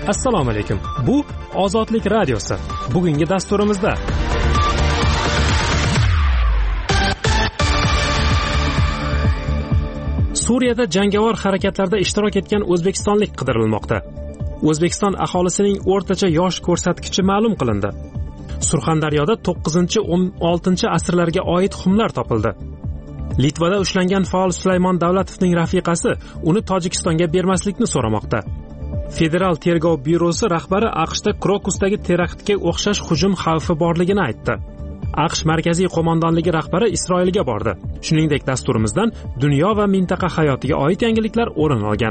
Assalomu alaykum. Bu Ozodlik radiosi. Bugungi dasturimizda Suriyada jangovar harakatlarda ishtirok etgan o'zbekistonlik qidirilmoqda. O'zbekiston aholisining o'rtacha yosh ko'rsatkichi ma'lum qilindi. Surxondaryoda 9-16 asrlarga oid xumlar topildi. Litvada ushlangan faol Sulaymon Davlatovning rafiqasi uni Tojikistonga bermaslikni so'ramoqda. Federal tergov byurosi rahbari AQShda Krokusdagi teraktga o'xshash hujum xavfi borligini aytdi. AQSh markaziy qo'mondonligi rahbari Isroilga bordi. Shuningdek, dasturimizdan dunyo va mintaqa hayotiga oid yangiliklar o'rin olgan.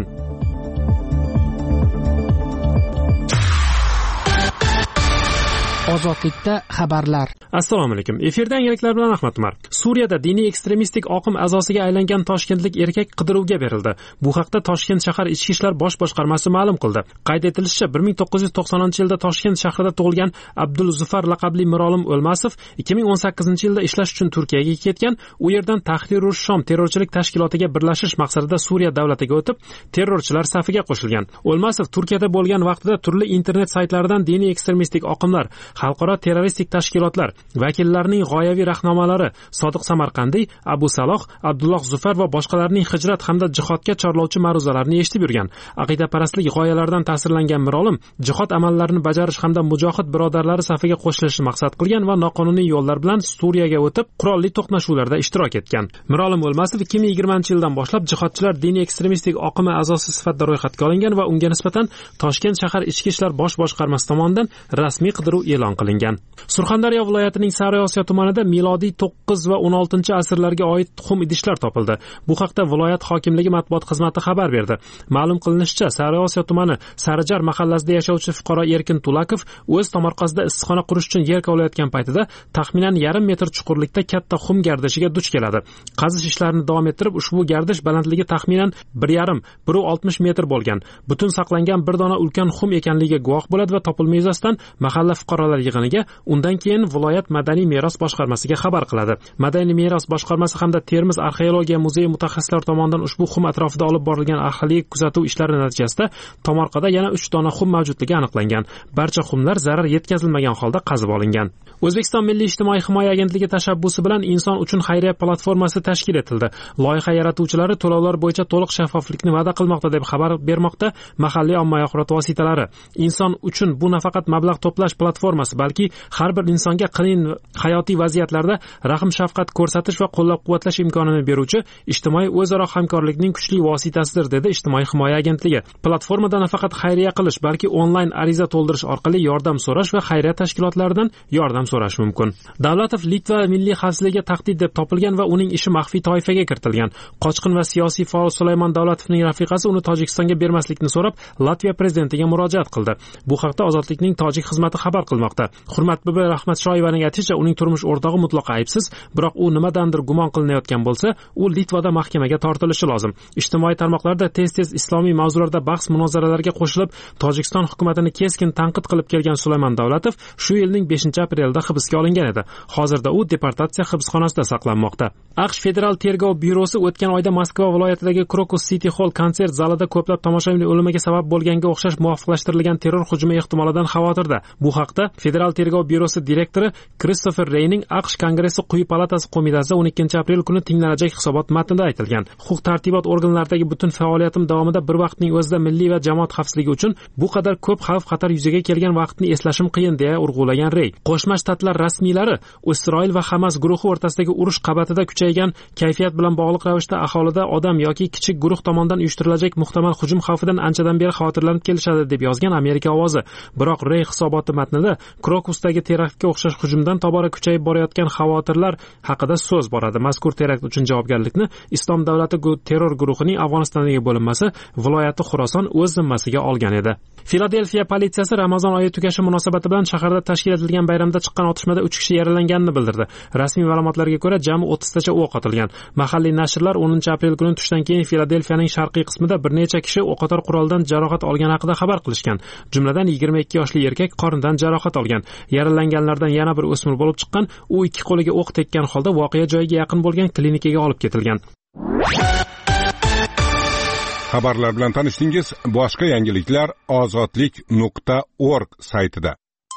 Ozodlikda xabarlar. Assalomu alaykum. Efirda yangiliklar bilan Ahmad Umar. Suriyada diniy ekstremistik oqim a'zosiga aylangan toshkentlik erkak qidiruvga berildi. Bu haqda Toshkent shahar ichki ishlar bosh boshqarmasi ma'lum qildi. Qayd etilishicha, 1990-yilda Toshkent shahrida tug'ilgan Abdulzufar laqabli Mirolim O'lmasov 2018-yilda ishlash uchun Turkiyaga ketgan. U yerdan Tahrir-ur-Shom terrorchilik tashkilotiga birlashish maqsadida Suriya davlatiga o'tib, terrorchilar safiga qo'shilgan. O'lmasov Turkiyada bo'lgan vaqtida turli internet saytlaridan diniy ekstremistik oqimlar, xalqaro terroristik tashkilotlar vakillarining g'oyaviy rahnomalari Sodiq Samarqandiy, Abu Saloh, Abdulloh Zufar va boshqalarning hijrat hamda jihodga chorlovchi ma'ruzalarini eshitib yurgan. Aqidaparastlik g'oyalaridan ta'sirlangan Mirolim jihod amallarini bajarish hamda mujohid birodarlari safiga qo'shilishni maqsad qilgan va noqonuniy yo'llar bilan Suriyaga o'tib, qurolli to'qnashuvlarda ishtirok etgan. Mirolim O'lmasov 2020-yildan boshlab jihodchilar diniy ekstremistik oqimi a'zosi sifatida ro'yxatga olingan va unga nisbatan Toshkent shahar ichki ishlar bosh boshqarmasi tomonidan rasmiy qidiruv e'lon qilingan. Surxondaryo viloyatining Sariosiyo tumanida milodiy 9 va 16 asrlarga oid tuxum idishlar topildi. Bu haqda viloyat hokimligi matbuot xizmati xabar berdi. Ma'lum qilinishicha, Sariosiyo tumani Sarijar mahallasida yashovchi fuqaro Erkin Tulakov o'z tomorqasida issiqxona qurish uchun yer kovlayotgan paytida taxminan 1,5 metr chuqurlikda katta xum gardishiga duch keladi. Qazish ishlarini davom ettirib, ushbu gardish balandligi taxminan 1,5-1,60 metr bo'lgan. Butun saqlangan bir dona ulkan xum ekanligiga guvoh bo'ladi va topilma yuzasidan mahalla fuqarolar yig'iniga, undan keyin viloyat madaniy meros boshqarmasiga xabar qiladi. Madaniy meros boshqarmasi hamda Termiz arxeologiya muzeyi mutaxassislari tomonidan ushbu xum atrofida olib borilgan arxeologik kuzatuv ishlari natijasida tomorqada yana 3 dona xum mavjudligi aniqlangan. Barcha xumlar zarar yetkazilmagan holda qazib olingan. O'zbekiston Milliy ijtimoiy himoya agentligi tashabbusi bilan Inson uchun xayriya platformasi tashkil etildi. Loyiha yaratuvchilari to'lovlar bo'yicha to'liq shaffoflikni va'da qilmoqda deb xabar bermoqda mahalliy ommaviy axborot vositalari. Inson uchun bu nafaqat mablag' to'plash platformasi, balki har bir insonga qiyin hayotiy vaziyatlarda rahm shafqat ko'rsatish va qo'llab-quvvatlash imkonini beruvchi ijtimoiy o'zaro hamkorlikning kuchli vositasidir, dedi Ijtimoiy himoya agentligi. Platformada nafaqat xayriya qilish, balki onlayn ariza to'ldirish orqali yordam so'rash va xayriya tashkilotlaridan yordam so'rash mumkin. Davlatov Litva milliy xavfsizligiga tahdid deb topilgan va uning ishi maxfiy toifaga kiritilgan. Qochqin va siyosiy faol Sulaymon Davlatovning rafiqasi uni Tojikistonga bermaslikni so'rab Latviya prezidentiga murojaat qildi. Bu haqda Ozodlikning tojik xizmati xabar qilmoqda. Hurmatbibi Rahmatshoyevaning aytishicha, uning turmush o'rtog'i mutlaqo aybsiz, biroq u nimadandir gumon qilinayotgan bo'lsa, u Litvada mahkamaga tortilishi lozim. Ijtimoiy tarmoqlarda tez-tez islomiy mavzularda bahs-munozaralarga qo'shilib, Tojikiston hukumatini keskin tanqid qilib kelgan Sulaymon Davlatov shu yilning 5-aprelida hibsga olingan edi. Hozirda u deportatsiya hibsxonasida saqlanmoqda. AQSh Federal tergov byurosi o'tgan oyda Moskva viloyatidagi Krokus City Hall konsert zalida ko'plab tomoshabinlar o'limiga sabab bo'lganga o'xshash muvofiqlashtirilgan terror hujumi ehtimolidan xavotirda. Bu haqda Federal tergov byurosi direktori Kristofer Reyning AQSh Kongressi quyi palatasi qo'mitasida 12-aprel kuni tinglanajak hisobot matnida aytilgan. Huquq-tartibot organlaridagi butun faoliyatim davomida bir vaqtning o'zida milliy va jamoat xavfsizligi uchun bu qadar ko'p xavf-xatar yuzaga kelgan vaqtni eslashim qiyin, deya urg'ulagan Rey. Qo'shma Shtatlar rasmiylari Isroil va Hamas guruhi o'rtasidagi urush qabatida kuchaygan kayfiyat bilan bog'liq ravishda aholida odam yoki kichik guruh tomonidan uyushtirilajak muhtamal hujum xavfidan anchadan beri xavotirlanib kelishadi, deb yozgan Amerika ovozi. Biroq Rey hisoboti matnida Krokusdagi teraktga o'xshash hujumdan tobora kuchayib borayotgan xavotirlar haqida so'z boradi. Mazkur terakt uchun javobgarlikni Islom davlati terror guruhining Afg'onistondagi bo'linmasi viloyati Xuroson o'z zimmasiga olgan edi. Filadelfiya politsiyasi Ramazon oyi tugashi munosabati bilan shaharda tashkil etilgan bayramda chiqqan otishmada 3 kishi yaralanganini bildirdi. Rasmiy ma'lumotlarga ko'ra, jami 30 tacha o'q otilgan. Mahalliy nashrlar 10-aprel kuni tushdan keyin Filadelfiyaning sharqiy qismida bir necha kishi o'qotar quroldan jarohat olgani haqida xabar qilishgan. Jumladan 22 yoshli erkak qornidan jarohat olgan. Yaralanganlardan yana bir o'smir bo'lib chiqqan, u ikki qo'liga o'q tekkan holda voqea joyiga yaqin bo'lgan klinikaga olib ketilgan. Xabarlar bilan tanishdingiz. Boshqa yangiliklar ozodlik.org saytida.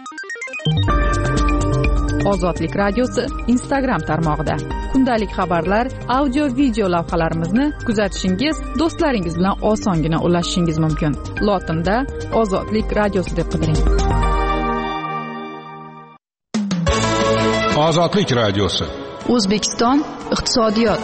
Ozodlik radiosi Instagram tarmog'ida. Kundalik xabarlar, audio, video lavhalarimizni kuzatishingiz, do'stlaringiz bilan osongina ulashishingiz mumkin. Lotinda Ozodlik radiosi deb qidiring. Ozodlik radiosi. O'zbekiston iqtisodiyot.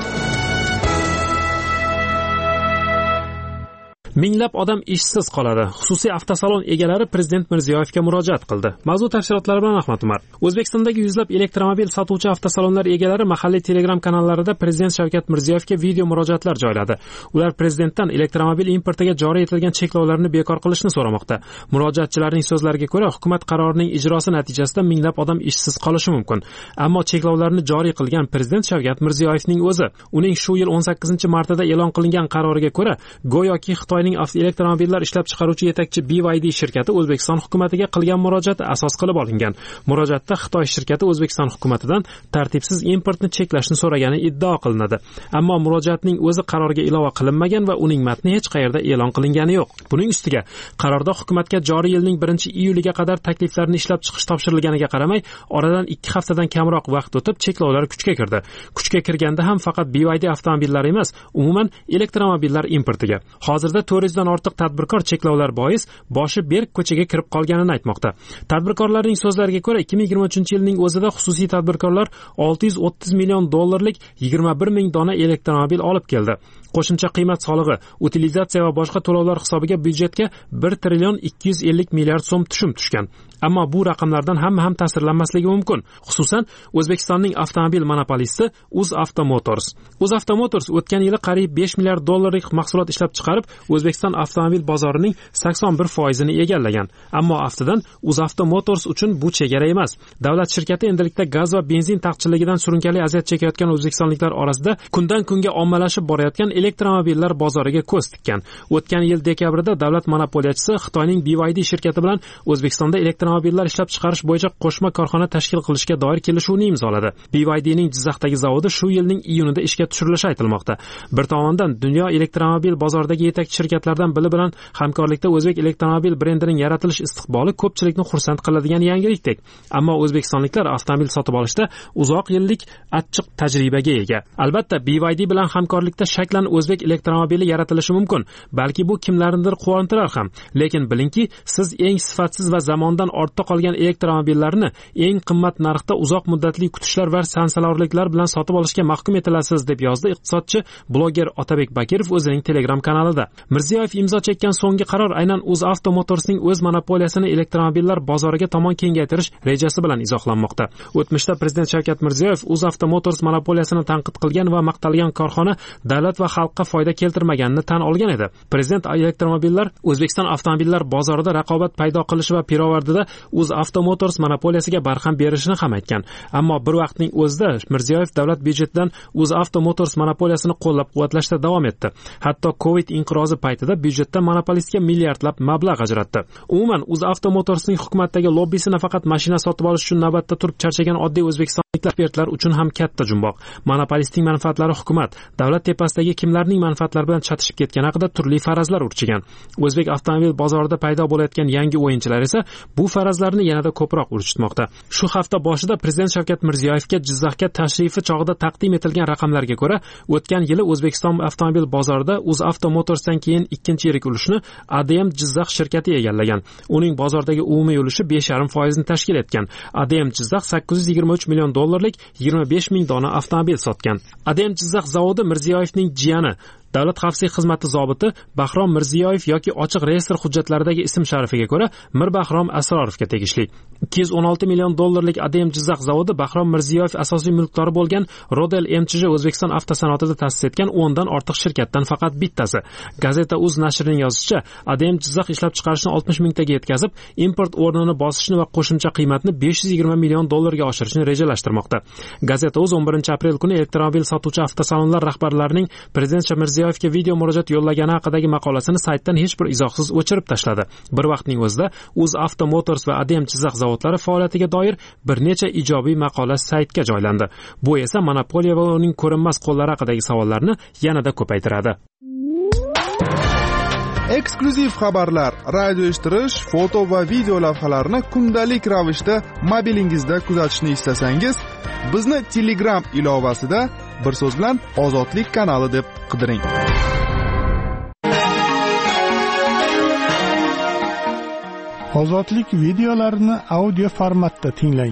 Minglab odam ishsiz qoladi. Xususiy avtosalon egalari Prezident Mirziyoyevga murojaat qildi. Mavzu tafsilotlari bilan Ahmad Umar. O'zbekistondagi yuzlab elektromobil sotuvchi avtosalonlar egalari mahalliy Telegram kanallarida Prezident Shavkat Mirziyoyevga video murojaatlar joyladi. Ular prezidentdan elektromobil importiga joriy etilgan cheklovlarni bekor qilishni so'ramoqda. Murojaatchilarning so'zlariga ko'ra, hukumat qarorining ijrosi natijasida minglab odam ishsiz qolishi mumkin. Ammo cheklovlarni joriy qilgan Prezident Shavkat Mirziyoyevning o'zi, uning shu yil 18-martda e'lon qilingan qaroriga ko'ra, go'yoki Xitoy elektromobillar ishlab chiqaruvchi yetakchi BYD shirkati O'zbekiston hukumatiga qilgan murojaati asos qilib olingan. Murojaatda Xitoy shirkati O'zbekiston hukumatidan tartibsiz importni cheklashni so'ragani iddao qilinadi. Ammo murojaatning o'zi qarorga ilova qilinmagan va uning matni hech qayerda e'lon qilingani yo'q. Buning ustiga qarorda hukumatga joriy yilning 1-iyuliga qadar takliflarni ishlab chiqish topshirilganiga qaramay, oradan 2 haftadan kamroq vaqt o'tib cheklovlar kuchga kirdi. Kuchga kirganda ham faqat BYD avtomobillari emas, umuman elektromobillar importiga. Hozirda 400 dan ortiq tadbirkor cheklovlar bois boshi berk ko'chaga kirib qolganini aytmoqda. Tadbirkorlarning so'zlariga ko'ra 2023-yilning o'zida xususiy tadbirkorlar $630 million 21 ming dona elektromobil olib keldi. Qo'shimcha qiymat solig'i, utilizatsiya va boshqa to'lovlar hisobiga byudjetga 1 trillion 250 milliard so'm tushum tushgan. Ammo bu raqamlardan hamma ham ta'sirlanmasligi mumkin. Xususan, O'zbekistonning avtomobil monopolisti UzAuto Motors. UzAuto Motors o'tgan yili qariyb 5 milliard dollarlik mahsulot ishlab chiqarib, O'zbekiston avtomobil bozorining 81% ni egallagan. Ammo aftidan UzAuto Motors uchun bu chegara emas. Davlat shirkati endilikda gaz va benzin taqchilligidan surunkali aziyat chekayotgan o'zbekistonliklar orasida kundan kunga ommalashib borayotgan elektromobillar bozoriga ko'z tikkan. O'tgan yil dekabrda davlat monopoliyachisi Xitoyning BYD shirkati bilan O'zbekistonda elektromobillar ishlab chiqarish bo'yicha qo'shma korxona tashkil qilishga doir kelishuvni imzoladi. BYDning Jizzaxdagi zavodi shu yilning iyunida ishga tushirilishi aytilmoqda. Bir tomondan dunyo elektromobil bozoridagi yetakchi shirkatlardan biri bilan hamkorlikda o'zbek elektromobil brendining yaratilish istiqboli ko'pchilikni xursand qiladigan yangilikdek. Ammo o'zbekistonliklar avtomobil sotib olishda uzoq yillik achchiq tajribaga ega. Albatta, BYD bilan hamkorlikda shaklan o'zbek elektromobili yaratilishi mumkin. Balki bu kimlarnidir quvontirar ham. Lekin bilingki, siz eng sifatsiz va zamondan ortda qolgan elektromobillarni eng qimmat narxda uzoq muddatli kutishlar va sansalorliklar bilan sotib olishga mahkum etilasiz, deb yozdi iqtisodchi bloger Otabek Bakirov o'zining Telegram kanalida. Mirziyoyev imzo chekkan so'nggi qaror aynan UzAuto Motorsning o'z monopoliyasini elektromobillar bozoriga tomon kengaytirish rejasi bilan izohlanmoqda. O'tmishda Prezident Shavkat Mirziyoyev UzAuto Motors monopoliyasini tanqid qilgan va maqtalgan korxona davlat va xalqqa foyda keltirmaganini tan olgan edi. Prezident elektromobillar O'zbekiston avtomobillar bozorida raqobat paydo qilishi va pirovardida UzAuto Motors monopoliyasiga barham berishini ham aytgan. Ammo bir vaqtning o'zida Mirziyoyev davlat byudjetidan UzAuto Motors monopoliyasini qo'llab-quvvatlashda davom etdi. Hatto Covid inqirozi paytida byudjetdan monopolistga milliardlab mablag' ajratdi. Umuman UzAuto Motorsning hukumatdagi lobbisi nafaqat mashina sotib olish uchun navbatda turib charchagan oddiy o'zbekistonlik ekspertlar uchun ham katta jumboq. Monopolistning manfaatlari hukumat, davlat tepasidagi kimlarning manfaatlari bilan chatishib ketgani haqida turli farazlar urchigan. O'zbek avtomobil bozorida paydo bo'layotgan yangi o'yinchilar esa bu farazlarni yanada ko'proq urchitmoqda. Shu hafta boshida Prezident Shavkat Mirziyoyevga Jizzaxga tashrifi chog'ida taqdim etilgan raqamlarga ko'ra, o'tgan yili O'zbekiston avtomobil bozorida UzAuto Motorsdan keyin ikkinchi yirik ulushni ADM Jizzax shirkati egallagan. Uning bozordagi umumiy ulushi 5,5% ni tashkil etgan. ADM Jizzax 823 million dollarlik 25 ming dona avtomobil sotgan. ADM Jizzax zavodi Mirziyoyevning jiyani Davlat xavfsizlik xizmati zobiti Bahrom Mirziyoyev yoki ochiq reyestr hujjatlaridagi ism sharifiga ko'ra Mir Bahrom Asrorovga tegishli. 216 million dollarlik ADM Jizzax zavodi Bahrom Mirziyoyev asosiy mulkdori bo'lgan Rodel MCJ O'zbekiston avtosanoatida ta'sis etgan 10 dan ortiq shirkatdan faqat bittasi. Gazeta Uz nashrining yozishicha, ADM Jizzax ishlab chiqarishni 60 mingtaga yetkazib, import o'rnini bosishni va qo'shimcha qiymatni 520 million dollarga oshirishni rejalashtirmoqda. Gazeta Uz 11-aprel kuni elektromobil sotuvchi avtosalonlar rahbarlarining Prezident Mirziyoyevga video murojaat yo'llagani haqidagi maqolasini saytdan hech bir izohsiz o'chirib tashladi. Bir vaqtning o'zida UzAuto Motors va ADM Jizzax zavodlari faoliyatiga doir bir necha ijobiy maqola saytga joylandi. Bu esa monopoliya va uning ko'rinmas qo'llari haqidagi savollarni yanada ko'paytiradi. Eksklyuziv xabarlar, radio eshittirish, foto va video lavhalarni kundalik ravishda mobilingizda kuzatishni istasangiz, bizni Telegram ilovasida bir so'z bilan Ozodlik kanali deb qidiring. Ozodlik videolarini audio formatda tinglang.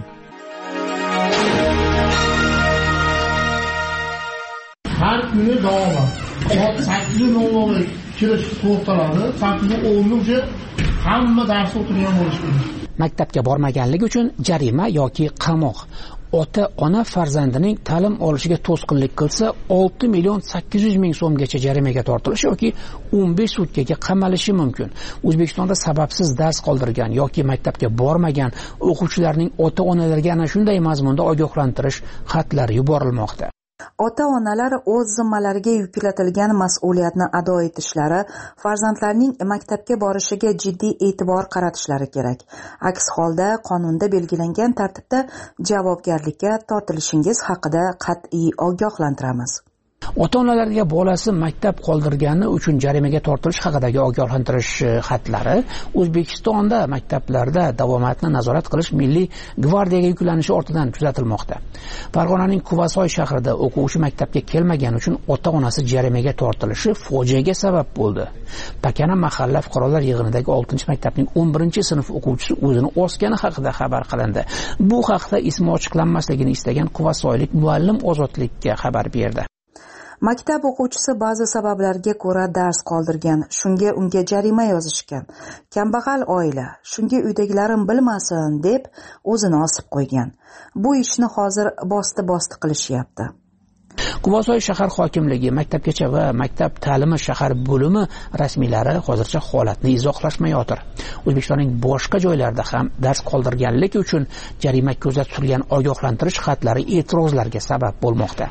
Har kuni davomat. Soat 8:00 kirish to'xtaladi. 8:10 hamma dars o'tirgan bo'lishi kerak. Maktabga bormaganligi uchun jarima yoki qamoq. Ota-ona farzandining ta'lim olishiga to'sqinlik qilsa 6.800.000 so'mgacha jarimaga tortilishi yoki 15 sutkaga qamalishi mumkin. O'zbekistonda sababsiz dars qoldirgan yoki maktabga bormagan o'quvchilarning ota-onalariga ana shunday mazmunda ogohlantirish xatlari yuborilmoqda. Ota-onalar o'z zimmalariga yuklatilgan mas'uliyatni ado etishlari, farzandlarning maktabga borishiga jiddiy e'tibor qaratishlari kerak. Aks holda qonunda belgilangan tartibda javobgarlikka tortilishingiz haqida qat'iy ogohlantiramiz. Ota-onalarga bolasi maktab qoldirgani uchun jarimaga tortilish haqidagi ogohlantirish xatlari O'zbekistonda maktablarda davomatni nazorat qilish Milliy gvardiyaga yuklanishi ortidan kuzatilmoqda. Farg'onaning Quvasoy shahrida o'quvchi maktabga kelmagani uchun ota-onasi jarimaga tortilishi fojiaga sabab bo'ldi. Pakana mahalla fuqarolar yig'inidagi 6-maktabning 11-sinf o'quvchisi o'zini osgani haqida xabar qilindi. Bu haqda ismi ochiqlanmasligini istagan quvasoylik muallim Ozodlikka xabar berdi. Maktab o'quvchisi ba'zi sabablarga ko'ra dars qoldirgan, shunga unga jarima yozishgan. Kambag'al oila, shunga uydagilarim bilmasin deb o'zini osib qo'ygan. Bu ishni hozir bosti qilishyapti. Quvasoy shahar hokimligi, maktabgacha va maktab ta'limi shahar bo'limi rasmiylari hozircha holatni izohlashmayotir. O'zbekistonning boshqa joylarida ham dars qoldirganlik uchun jarima ko'zda tutilgan ogohlantirish xatlari e'tirozlarga sabab bo'lmoqda.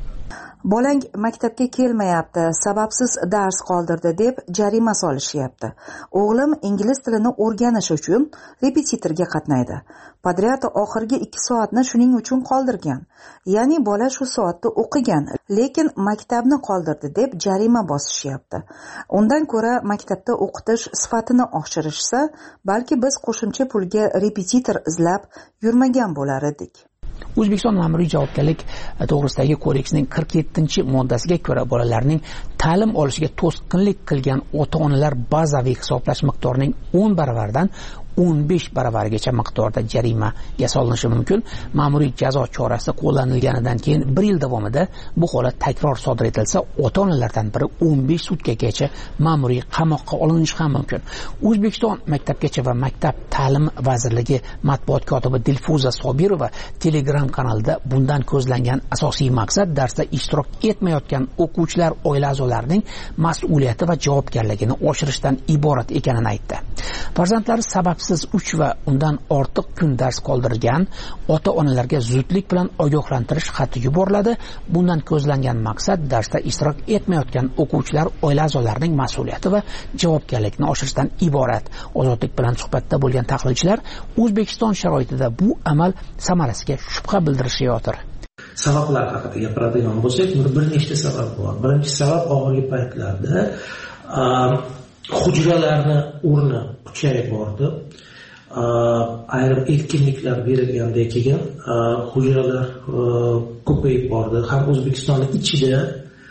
Bolang maktabga kelmayapti, sababsiz dars qoldirdi deb jarima solishyapti. O'g'lim ingliz tilini o'rganish uchun repetitorga qatnaydi. Podryad oxirgi 2 soatni shuning uchun qoldirgan. Ya'ni bola shu soatda o'qigan, lekin maktabni qoldirdi deb jarima bosishyapti. Undan ko'ra maktabda o'qitish sifatini oshirishsa, balki biz qo'shimcha pulga repetitor izlab yurmagan bo'lar edik. O'zbekiston ma'muriy javobgarlik to'g'risidagi kodeksning 47-moddasiga ko'ra bolalarning ta'lim olishiga to'sqinlik qilgan ota-onalar bazaviy hisoblash miqdorining 10 baravaridan 15 baravarigacha miqdorda jarimaga solinishi mumkin. Ma'muriy jazo chorasi qo'llanilganidan keyin 1 yil davomida bu holat takror sodir etilsa, ota-onalardan biri 15 sutkagacha ma'muriy qamoqqa olinishi ham mumkin. O'zbekiston Maktabgacha va maktab ta'limi vazirligi matbuot kotibi Dilfuza Sobirova Telegram kanalida bundan ko'zlangan asosiy maqsad darsda ishtirok etmayotgan o'quvchilar oila a'zolarining mas'uliyati va javobgarligini oshirishdan iborat ekanini aytdi. Farzandlari sababsiz 3 va undan ortiq kun dars qoldirgan ota-onalarga zudlik bilan ogohlantirish xati yuboriladi. Bundan ko'zlangan maqsad darsda ishtirok etmayotgan o'quvchilar oila a'zolarining mas'uliyati va javobgarlikni oshirishdan iborat. Ozodlik bilan suhbatda bo'lgan tahlilchilar O'zbekiston sharoitida bu amal samarasiga shubha bildirishayotir. Sabablar haqida gapiradigan bo'lsak, bir nechta sabab bor. Birinchi sabab oxirgi paytlarda hujralarni o'rni kuchayib bordi. Ayrim erkinliklar berilgandan keyin hujralar ko'payib bordi. Ham O'zbekistonning ichida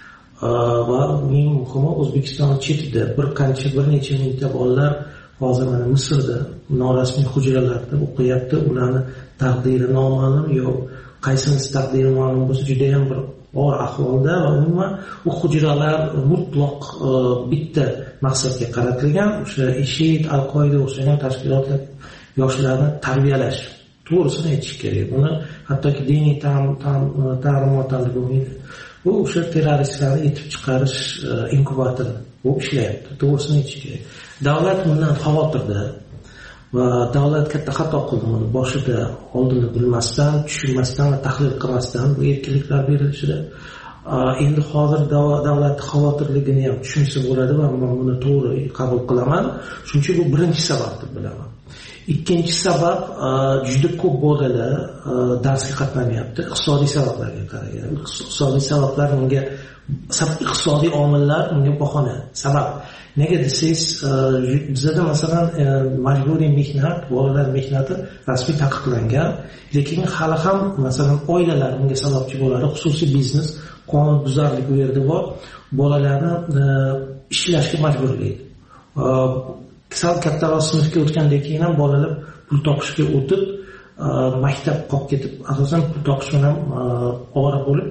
va eng muhimi O'zbekiston chetida bir necha mingta bolalar hozir mana Misrda norasmiy hujralarda o'qiyapti. Ularni taqdiri noma'lum yo qaysinisi taqdiri ma'lum bo'lsa juda ham bir og'ir ahvolda va umuman u hujralar mutlaq bitta maqsadga qaratilgan. O'sha IShID, Al-Qoida o'xshagan tashkilotlar yoshlarni tarbiyalash. To'g'risini aytish kerak. Buni hattoki diniy ta'limotlar bo'lmaydi. Bu o'sha terroristlarni yetib chiqarish inkubatori bu ishlayapti. To'g'risini aytish kerak. Davlat bundan xavotirda va davlat katta xato qildi. Boshida oldini bilmasdan, tushunmasdan va tahlil qilmasdan bu erkinliklar berilishida endi hozir davlat xavotirligini ham tushunsa bo'ladi va men buni to'g'ri qabul qilaman. Chunki bu birinchi sabab deb bilaman. Ikkinchi sabab, juda ko'p bolalar darsga qatnamayapti. Iqtisodiy sabablarga qaragan. Iqtisodiy sabablar bunga iqtisodiy omillar bunga bahona. Sabab nega desangiz, bizda masalan majburiy mehnat, bolalar mehnati rasmiy taqiqlangan, lekin hali ham masalan oilalar bunga sababchi bo'ladi. Xususiy biznes, qonunbuzarlik bu yerda bor. Bolalarni ishlashga majburlaydi. Sal kattaroq sinfga o'tgandan keyin ham bolalar pul topishga o'tib, maktab qolib ketib, asosan pul topish bilan ovora bo'lib,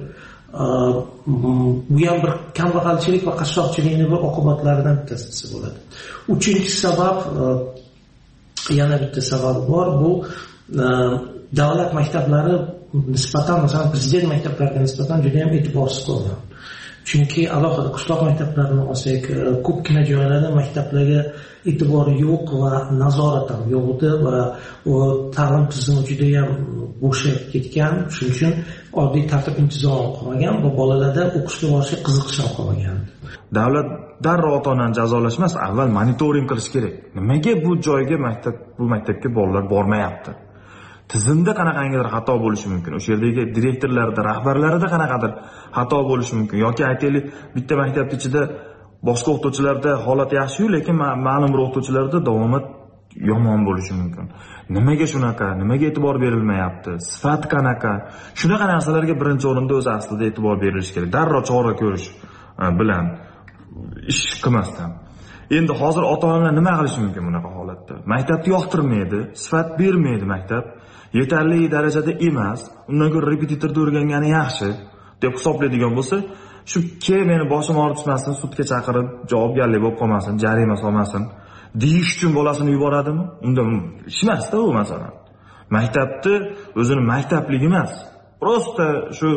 bu ham bir kambag'alchilik va qashshoqchilikning bir oqibatlaridan bittasi bo'ladi. Uchinchi sabab, yana bitta sabab bor, bu davlat maktablari nisbatan, masalan prezident maktablariga nisbatan juda ham e'tiborsiz qo'yilgan. Chunki alohida qishloq maktablarini olsak, ko'pgina joylarda maktablarga e'tibor yo'q va nazorat ham yo'q edi va ta'lim tizimi juda ham bo'shab ketgan. Shuning uchun oddiy tartib intizom qolmagan va bolalarda o'qishga borishga qiziqish ham qolmagan. Davlat darrov ota-onani jazolash emas, avval monitoring qilish kerak. Nimaga bu joyga bu maktabga bolalar bormayapti? Tizimda qanaqangidir xato bo'lishi mumkin. O'sha yerdagi direktorlarda, rahbarlarida qanaqadir xato bo'lishi mumkin. Yoki aytaylik, bitta maktab ichida boshqa o'qituvchilarda holat yaxshi-yu, lekin ma'lum bir o'qituvchilarda davomat yomon bo'lishi mumkin. Nimaga shunaqa? Nimaga e'tibor berilmayapti? Sifat qanaqa? Shunaqa narsalarga birinchi o'rinda o'zi aslida e'tibor berilishi kerak. Darrov chora ko'rish bilan ish qilmasdan. Endi hozir ota-onalar nima qilishi mumkin bunaqa holatda? Maktabni yoqtirmaydi, sifat bermaydi maktab. Yetarli darajada emas, undan ko'ra repetitorda o'rgangani yaxshi deb hisoblaydigan bo'lsa, shu meni boshim og'ritmasin, sudga chaqirib, javobgarlik bo'lib qolmasin, jarima solmasin deyish uchun bolasini yuboradimi? Unda ish emas-da u masalan. Maktabni o'zini maktabligi emas, prosta shu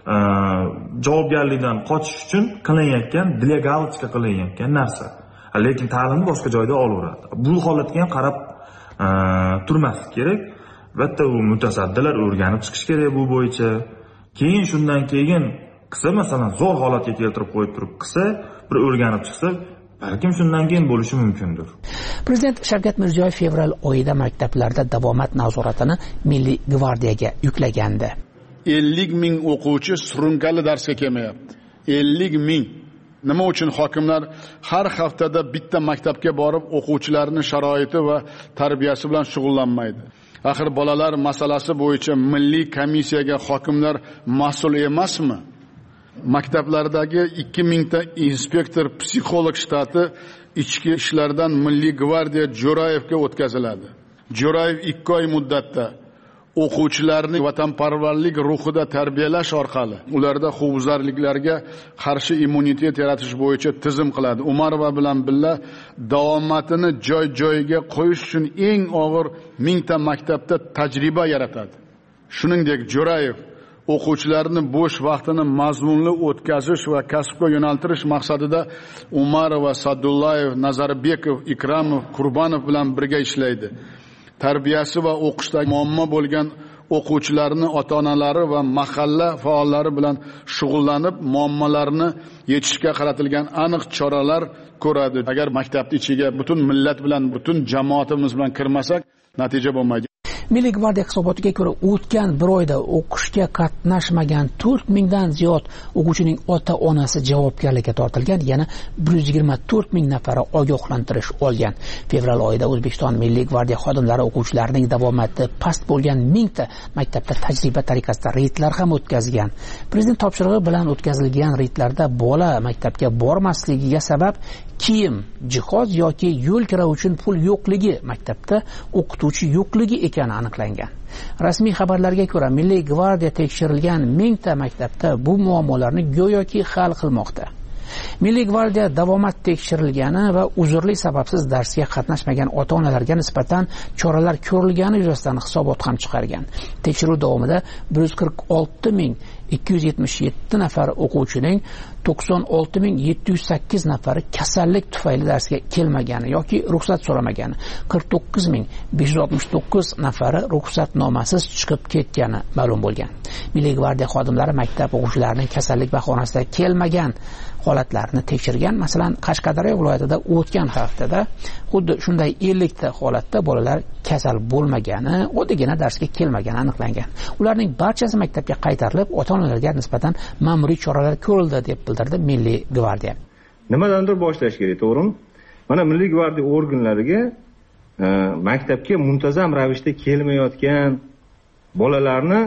javobgarlikdan qochish uchun qilinayotgan, для галочка qilinayotgan narsa. Lekin ta'limni boshqa joyda olaveradi. Bu holatga ham qarab turmaslik kerak. Albatta u mutasaddilar o'rganib chiqish kerak bu bo'yicha. Keyin shundan keyin qilsa, masalan, zo'r holatga keltirib qo'yib turib qilsa, bir o'rganib chiqsa, balkim shundan keyin bo'lishi mumkindir. Prezident Shavkat Mirziyoyev fevral oyida maktablarda davomat nazoratini Milliy gvardiyaga yuklagandi. 50 ming o'quvchi surunkali darsga kelmayapti. 50 ming. Nima uchun hokimlar har haftada bitta maktabga borib o'quvchilarning sharoiti va tarbiyasi bilan shug'ullanmaydi? Axir bolalar masalasi bo'yicha milliy komissiyaga hokimlar mas'ul emasmi? Maktablardagi 2000 ta inspektor psixolog shtati ichki ishlardan Milliy gvardiya Jo'rayevga o'tkaziladi. Jo'rayev 2 oy muddatda o'quvchilarni vatanparvarlik ruhida tarbiyalash orqali ularda huquqbuzarliklarga qarshi immunitet yaratish bo'yicha tizim qiladi. Umarova bilan birga davomatini joy-joyiga qo'yish uchun eng og'ir 1000 ta maktabda tajriba yaratadi. Shuningdek, Jo'rayev o'quvchilarni bo'sh vaqtini mazmunli o'tkazish va kasbga yo'naltirish maqsadida Umarova, Sadullayev, Nazarbekov, Ikramov, Qurbanov bilan birga ishlaydi. Tarbiyasi va o'qishdagi muammo bo'lgan o'quvchilarni ota-onalari va mahalla faollari bilan shug'ullanib, muammolarni yechishga qaratilgan aniq choralar ko'radi. Agar maktabning ichiga butun millat bilan, butun jamoatimiz bilan kirmasak, natija bo'lmaydi. Milliy gvardiya hisobotiga ko'ra, o'tgan bir oyda o'qishga qatnashmagan 4000 dan ziyod o'quvchining ota-onasi javobgarlikka tortilgan, yana 124 ming nafari ogohlantirish olgan. Fevral oyida O'zbekiston Milliy gvardiya xodimlari o'quvchilarining davomati past bo'lgan 1000 ta maktabda tajriba tariqasida reydlar ham o'tkazgan. Prezident topshirig'i bilan o'tkazilgan reydlarda bola maktabga bormasligiga sabab kiyim, jihoz yoki yo'l kira uchun pul yo'qligi, maktabda o'qituvchi yo'qligi ekani aniqlangan. Rasmiy xabarlarga ko'ra, Milliy gvardiya tekshirilgan 1000 ta maktabda bu muammolarni go'yoki hal qilmoqda. Milliy gvardiya davomat tekshirilgani va uzrli sababsiz darsga qatnashmagan ota-onalarga nisbatan choralar ko'rilgani yuzasidan hisobot ham chiqargan. Tekshiruv davomida 146 277 nafar o'quvchining 96708 nafari kasallik tufayli darsga kelmagani yoki ruxsat so'ramagani, 49569 nafari ruxsatnomasiz chiqib ketgani ma'lum bo'lgan. Milliy gvardiya xodimlari maktab o'quvchilarining kasallik bahonasida kelmagan holatlarni tekshirgan. Masalan, Qashqadaryo viloyatida o'tgan haftada xuddi shunday 50 ta holatda bolalar kasal bo'lmagani, oddiygina darsga kelmagani aniqlangan. Ularning barchasi maktabga qaytarilib, ota-onalarga nisbatan ma'muriy choralar ko'rildi deb bildirdi Milliy gvardiya. Nimadandir boshlash kerak, to'g'rimi? Mana Milliy gvardiya organlariga maktabga muntazam ravishda kelmayotgan bolalarni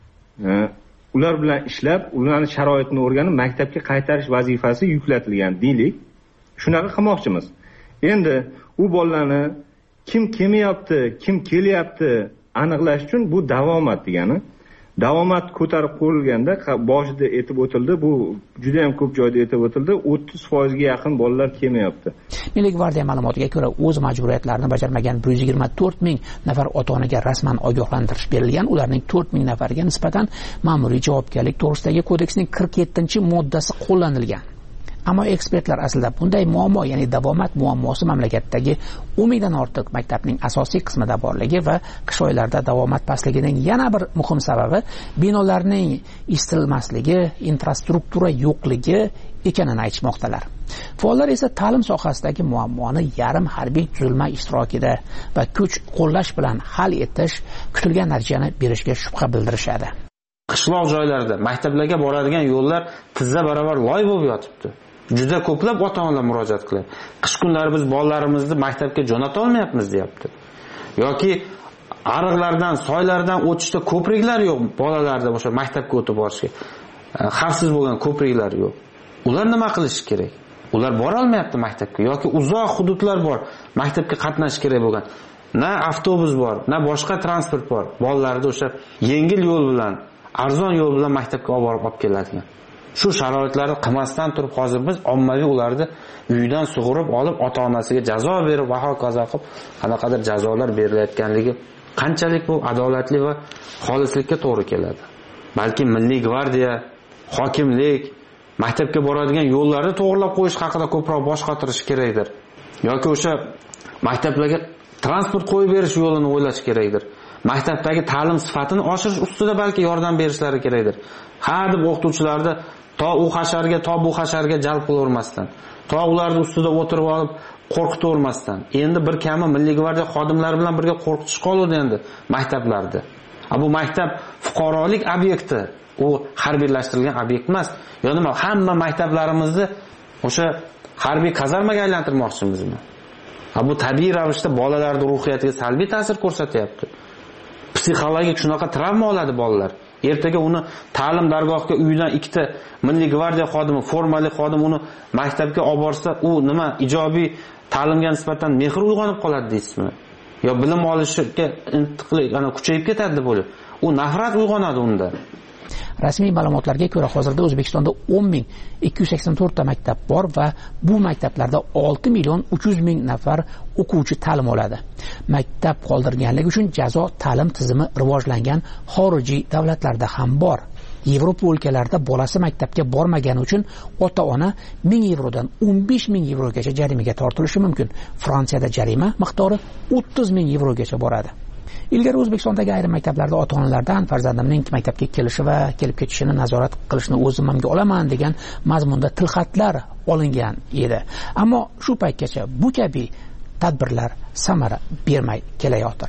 ular bilan ishlab, ularning sharoitini o'rganib, maktabga qaytarish vazifasi yuklatilgan deylik. Shunaqa qilmoqchimiz. Endi u bolalarni kim kelmayapti, kim kelyapti aniqlash uchun bu davomat degani. Davomat ko'tarib qo'yilganda boshida aytib o'tildi, bu juda ham ko'p joyda aytib o'tildi, 30% ga yaqin bolalar kelmayapti. Milliy gvardiya ma'lumotiga ko'ra, o'z majburiyatlarini bajarmagan 124 ming nafar ota-onaga rasman ogohlantirish berilgan. Ularning 4 ming nafariga nisbatan ma'muriy javobgarlik to'g'risidagi kodeksning 47-moddasi qo'llanilgan. Ammo ekspertlar aslida bunday muammo, ya'ni davomat muammosi mamlakatdagi 10 mingdan ortiq maktabning asosiy qismida borligi va qish oylarida davomat pastligining yana bir muhim sababi binolarning isitilmasligi, infrastruktura yo'qligi ekanini aytmoqdalar. Faollar esa ta'lim sohasidagi muammoni yarim harbiy tuzilma ishtirokida va kuch qo'llash bilan hal etish, kutilgan natijani berishga shubha bildirishadi. Qishloq joylarda maktablarga boradigan yo'llar tizza baravar loy bo'lib yotibdi. Juda ko'plab ota-onalar murojaat qiladi. Qish kunlari biz bolalarimizni maktabga jo'nata olmayapmiz deyapti. Yoki ariqlardan, soylardan o'tishda ko'priklar yo'q bolalarda o'sha maktabga o'tib borishga. Xavfsiz bo'lgan ko'priklar yo'q. Ular nima qilish kerak? Ular bora olmayapti maktabga yoki uzoq hududlar bor, maktabga qatnashish kerak bo'lgan. Na avtobus bor, na boshqa transport bor. Bolalarni o'sha yengil yo'l bilan, arzon yo'l bilan maktabga olib keladigan. Shu sharoitlarni qilmasdan turib hozir biz ommaviy ularni uydan sug'urib olib ota-onasiga jazo berib va hokazo qilib qanaqadir jazolar berilayotganligi qanchalik bu adolatli va xolislikka to'g'ri keladi. Balki Milliy gvardiya, hokimlik maktabga boradigan yo'llarni to'g'rilab qo'yish haqida ko'proq bosh qotirish kerakdir. Yoki o'sha maktablarga transport qo'yib berish yo'lini o'ylash kerakdir. Maktabdagi ta'lim sifatini oshirish ustida balki yordam berishlari kerakdir. Har deb o'qituvchilarni to u hasharga, to bu hasharga jalb qilavermasdan, to ularning ustida o'tirib olib qo'rqitavermasdan. Endi bir kami Milliy gvardiya xodimlari bilan birga qo'rqitish qoldi endi maktablarda. Bu maktab fuqarolik obyekti, u harbiylashtirilgan obyekt emas. Yo'ni hamma maktablarimizni o'sha harbiy kazarmaga aylantirmoqchimizmi? Bu tabiiy ravishda bolalarning ruhiyatiga salbiy ta'sir ko'rsatyapti. Psixologik shunaqa travma oladi bolalar. Ertaga uni ta'lim dargohiga uydan ikkita Milliy gvardiya xodimi, formali xodim uni maktabga olib borsa, u nima ijobiy ta'limga nisbatan mehr uyg'onib qoladi deysizmi? Yo bilim olishga intiqlik kuchayib ketadi deb o'ylayman. U nafrat uyg'onadi unda. Rasmiy ma'lumotlarga ko'ra hozirda O'zbekistonda 10.284 ta maktab bor va bu maktablarda 6.300.000 nafar o'quvchi ta'lim oladi. Maktab qoldirganligi uchun jazo ta'lim tizimi rivojlangan xorijiy davlatlarda ham bor. Yevropa o'lkalarida bolasi maktabga bormagani uchun ota-ona 1000 yevrodan 15.000 yevrogacha jarimaga tortilishi mumkin. Fransiyada jarima miqdori 30.000 yevrogacha boradi. Ilgari O'zbekistondagi ayrim maktablarda ota-onalardan farzandimning maktabga kelishi va kelib ketishini nazorat qilishni o'z zimmamga olaman degan mazmunda tilxatlar olingan edi. Ammo shu paytgacha bu kabi tadbirlar samara bermay kelayotir.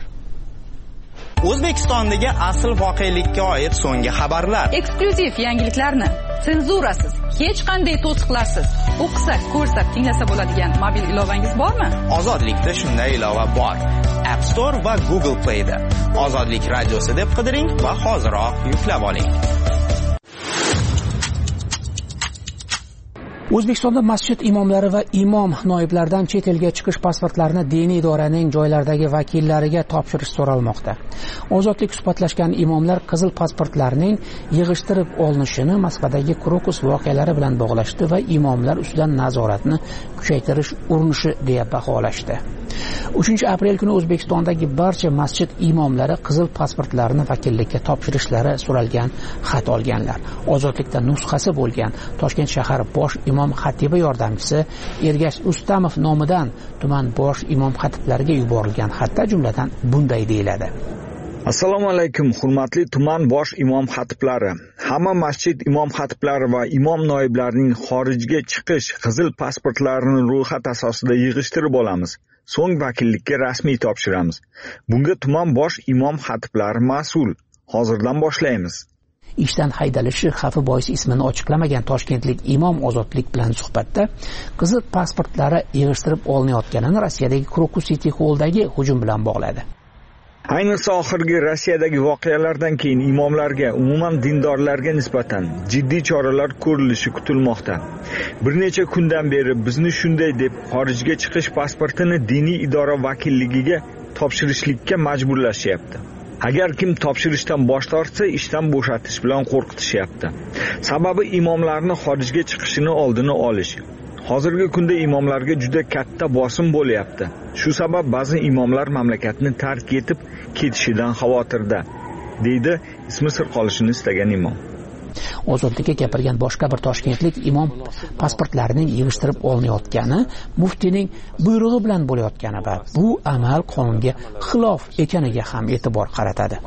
O'zbekistondagi asl voqelikka oid so'nggi xabarlar. Eksklyuziv yangiliklarni senzurasiz, hech qanday to'siqlarsiz o'qisak, ko'rsak, tinglasa bo'ladigan mobil ilovangiz bormi? Ozodlikda shunday ilova bor. App Store va Google Play'da Ozodlik radiosi deb qidiring va hoziroq yuklab oling. O'zbekistonda masjid imomlari va imom noiblaridan chet elga chiqish pasportlarini diniy idoraning joylardagi vakillariga topshirish so'ralmoqda. Ozodlik suhbatlashgan imomlar qizil pasportlarning yig'ishtirib olinishini Moskvadagi Krokus voqealari bilan bog'lashdi va imomlar ustidan nazoratni kuchaytirish urinishi deya baholashdi. 3-aprel kuni O'zbekistondagi barcha masjid imomlari qizil pasportlarini vakillikka topshirishlari so'ralgan xat olganlar. Ozodlikda nusxasi bo'lgan Toshkent shahar bosh imom xatibi yordamchisi Ergash Rustamov nomidan tuman bosh imom xatiblariga yuborilgan xatda jumladan bunday deyiladi: Assalomu alaykum, hurmatli tuman bosh imom xatiblari. Hamma masjid imom xatiblari va imom noiblarining xorijga chiqish qizil pasportlarini ro'yxat asosida yig'ishtirib olamiz. So'ng vakillikka rasmiy topshiramiz. Bunga tuman bosh imom xatiblari mas'ul. Hozirdan boshlaymiz. Ishdan haydalishi xavfi bois ismini ochiqlamagan toshkentlik imom Ozodlik bilan suhbatda qizil pasportlari yig'ishtirib olinayotganini Rossiyadagi Krokus City Hall'dagi hujum bilan bog'ladi. Ayniqsa oxirgi Rossiyadagi voqealardan keyin imomlarga, umuman dindorlarga nisbatan jiddiy choralar ko'rilishi kutilmoqda. Bir necha kundan beri bizni shunday deb xorijga chiqish pasportini diniy idora vakilligiga topshirishlikka majburlashyapti. Agar kim topshirishdan bosh tortsa, ishdan bo'shatish bilan qo'rqitishyapti. Sababi imomlarni xorijga chiqishini oldini olish. Hozirgi kunda imomlarga juda katta bosim bo'lyapti. Shu sabab ba'zi imomlar mamlakatni tark etib ketishidan xavotirda, deydi ismi sir qolishini istagan imom. Ozodlikka gapirgan boshqa bir toshkentlik imom pasportlarining yig'ishtirib olinayotgani muftiyning buyrug'i bilan bo'layotgani va bu amal qonunga xilof ekaniga ham e'tibor qaratadi.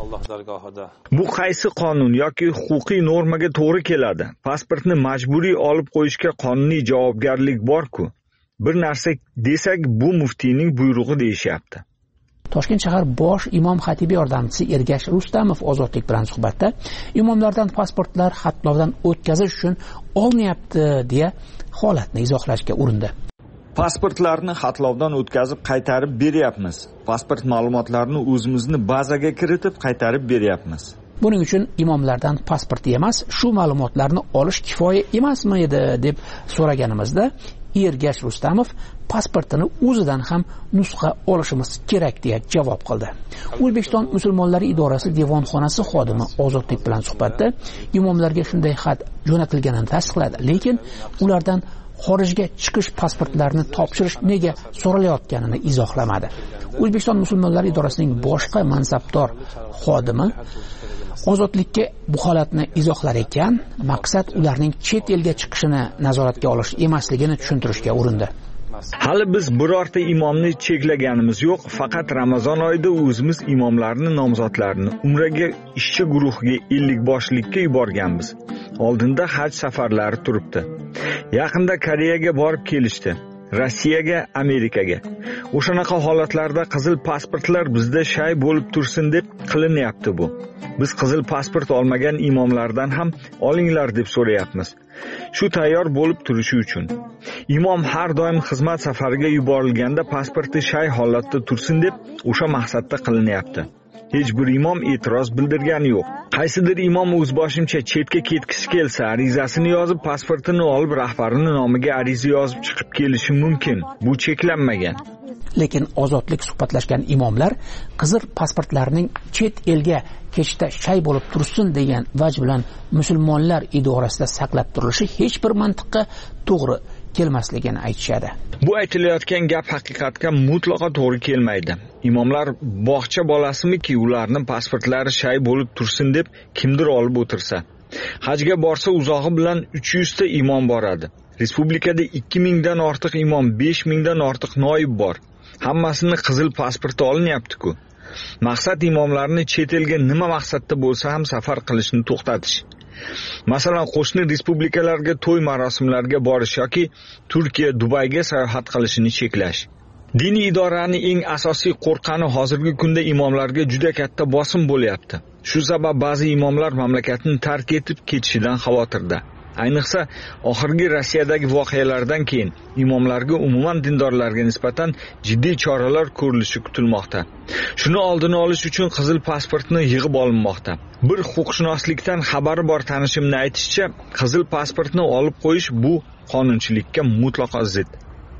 Bu qaysi qonun yoki huquqiy normaga to'g'ri keladi? Pasportni majburiy olib qo'yishga qonuniy javobgarlik bor-ku. Bir narsa desak, bu muftiyning buyrug'i deyishyapti. Toshkent shahar bosh imom xatibi yordamchisi Ergash Rustamov Ozodlik bilan suhbatda imomlardan pasportlar xatlovdan o'tkazish uchun olinyapti deya holatni izohlashga urindi. Pasportlarni xatlovdan o'tkazib qaytarib beryapmiz. Pasport ma'lumotlarini o'zimizni bazaga kiritib qaytarib beryapmiz. Buning uchun imomlardan pasport emas, shu ma'lumotlarni olish kifoya emasmi edi deb so'raganimizda Ergash Rustamov pasportini o'zidan ham nusxa olishimiz kerak deya javob qildi. O'zbekiston musulmonlari idorasi devonxonasi xodimi Ozodlik bilan suhbatda imomlarga shunday xat jo'natilganini tasdiqladi, lekin ulardan xorijga chiqish pasportlarini topshirish nega so'ralayotganini izohlamadi. O'zbekiston musulmonlari idorasining boshqa mansabdor xodimi Ozodlikka bu holatni izohlar ekan, maqsad ularning chet elga chiqishini nazoratga olish emasligini tushuntirishga urindi. Hali biz birorta imomni cheklaganimiz yo'q, faqat Ramazon oyida o'zimiz imomlarning nomzodlarini Umraga ishchi guruhiga 50 boshlikka yuborganmiz. Oldinda haj safarlari turibdi. Yaqinda Koreyaga borib kelishdi. Rossiyaga, Amerikaga. O'shanaqa holatlarda qizil pasportlar bizda shay bo'lib tursin deb qilinyapti bu. Biz qizil pasport olmagan imomlardan ham olinglar deb so'rayapmiz. Shu tayyor bo'lib turishi uchun. Imom har doim xizmat safariga yuborilganda pasporti shay holatda tursin deb o'sha maqsadda qilinyapti. Hech bir imom e'tiroz bildirgani yo'q. Qaysidir imom o'z boshimcha chetga ketkishi kelsa, arizasini yozib, pasportini olib, rahbarining nomiga ariza yozib chiqib kelishi mumkin. Bu cheklanmagan. Lekin Ozodlik suhbatlashgan imomlar qizil pasportlarning chet elga ketishda shay bo'lib tursin degan vaj bilan musulmonlar idorasida saqlab turilishi hech bir mantiqqa to'g'ri kelmasligini aytishadi. Bu aytilayotgan gap haqiqatga mutlaqo to'g'ri kelmaydi. Imomlar bog'cha bolasimi-ki, ularning pasportlari shay bo'lib tursin deb kimdir olib o'tirsa. Hajga borsa uzog'i bilan 300 ta imom boradi. Respublikada 2000 dan ortiq imom, 5000 dan ortiq noib bor. Hammasini qizil pasporti olinyapti-ku. Maqsad imomlarni chet elga nima maqsadda bo'lsa ham safar qilishni to'xtatish. Masalan, qo'shni respublikalarga to'y marosimlariga borish yoki Turkiya, Dubayga sayohat qilishini cheklash. Diniy idoraning eng asosiy qo'rqqani hozirgi kunda imomlarga juda katta bosim bo'lyapti. Shu sabab ba'zi imomlar mamlakatni tark etib ketishidan xavotirda. Ayniqsa, oxirgi Rossiyadagi voqealardan keyin imomlarga, umuman dindorlarga nisbatan jiddiy choralar ko'rilishi kutilmoqda. Shuni oldini olish uchun qizil pasportni yig'ib olinmoqda. Bir huquqshunoslikdan xabari bor tanishimning aytishicha, qizil pasportni olib qo'yish bu qonunchilikka mutlaqo zid.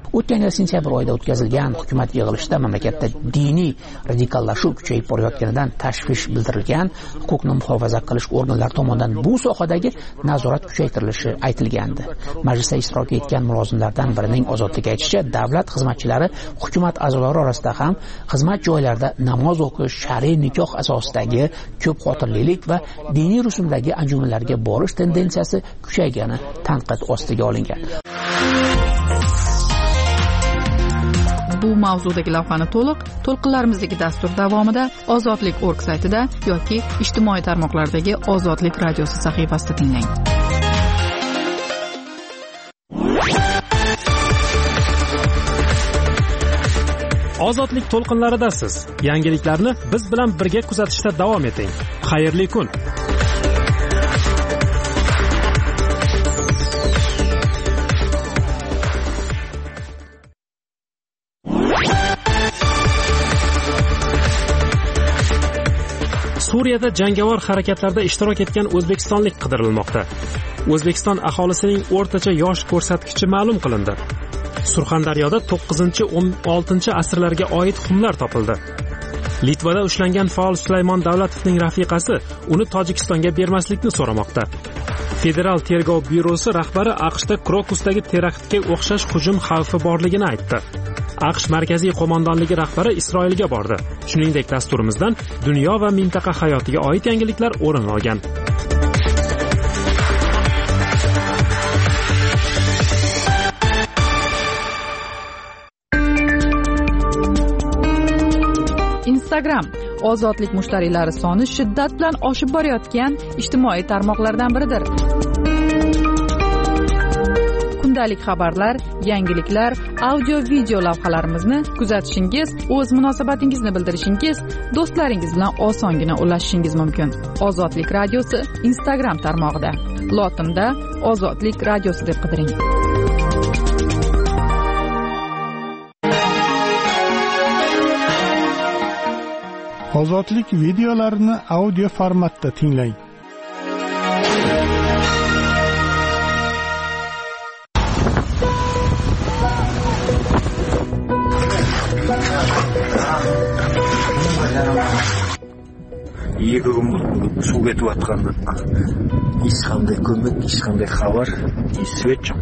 O'tgan yil sentyabr oyida o'tkazilgan hukumat yig'ilishida mamlakatda diniy radikallashuv kuchayib borayotganidan tashvish bildirilgan. Huquqni muhofaza qilish organlari tomonidan bu sohadagi nazorat kuchaytirilishi aytilgandi. Majlisda ishtirok etgan mulozimlardan birining ozodlik aytishicha, davlat xizmatchilari hukumat a'zolari orasida ham xizmat joylarida namoz o'qish, shar'iy nikoh asosidagi ko'p xotirlilik va diniy rusumdagi anjumanlarga borish tendensiyasi kuchaygani tanqid ostiga olingan. Bu mavzudagi lavhani to'lqinlarimizdagi dastur davomida ozodlik.org saytida yoki ijtimoiy tarmoqlardagi Ozodlik radiosi sahifasida tinglang. Ozodlik to'lqinlaridasiz. Yangiliklarni biz bilan birga kuzatishda davom eting. Xayrli kun. Suriyada jangovar harakatlarda ishtirok etgan o'zbekistonlik qidirilmoqda. O'zbekiston aholisining o'rtacha yosh ko'rsatkichi ma'lum qilindi. Surxondaryoda 9-16 asrlarga oid xumlar topildi. Litvada ushlangan faol Sulaymon Davlatovning rafiqasi uni Tojikistonga bermaslikni so'ramoqda. Federal tergov byurosi rahbari AQShda Krokusdagi teraktga o'xshash hujum xavfi borligini aytdi. AQSh markaziy qo'mondonligi rahbari Isroilga bordi. Shuningdek, dasturimizdan dunyo va mintaqa hayotiga oid yangiliklar o'rin olgan. Instagram ozodlik mushtariylari soni shiddat bilan oshib borayotgan ijtimoiy tarmoqlardan biridir. Kundalik xabarlar, yangiliklar, audio-video lavhalarimizni kuzatishingiz, o'z munosabatingizni bildirishingiz, do'stlaringiz bilan osongina ulashishingiz mumkin. Ozodlik radiosi Instagram tarmog'ida. Lotinda Ozodlik radiosi deb qidiring. Ozodlik videolarini audio formatda tinglang. Екі күн болып су кетіп жатқанда ешқандай көмек, ешқандай хабар, свет жоқ.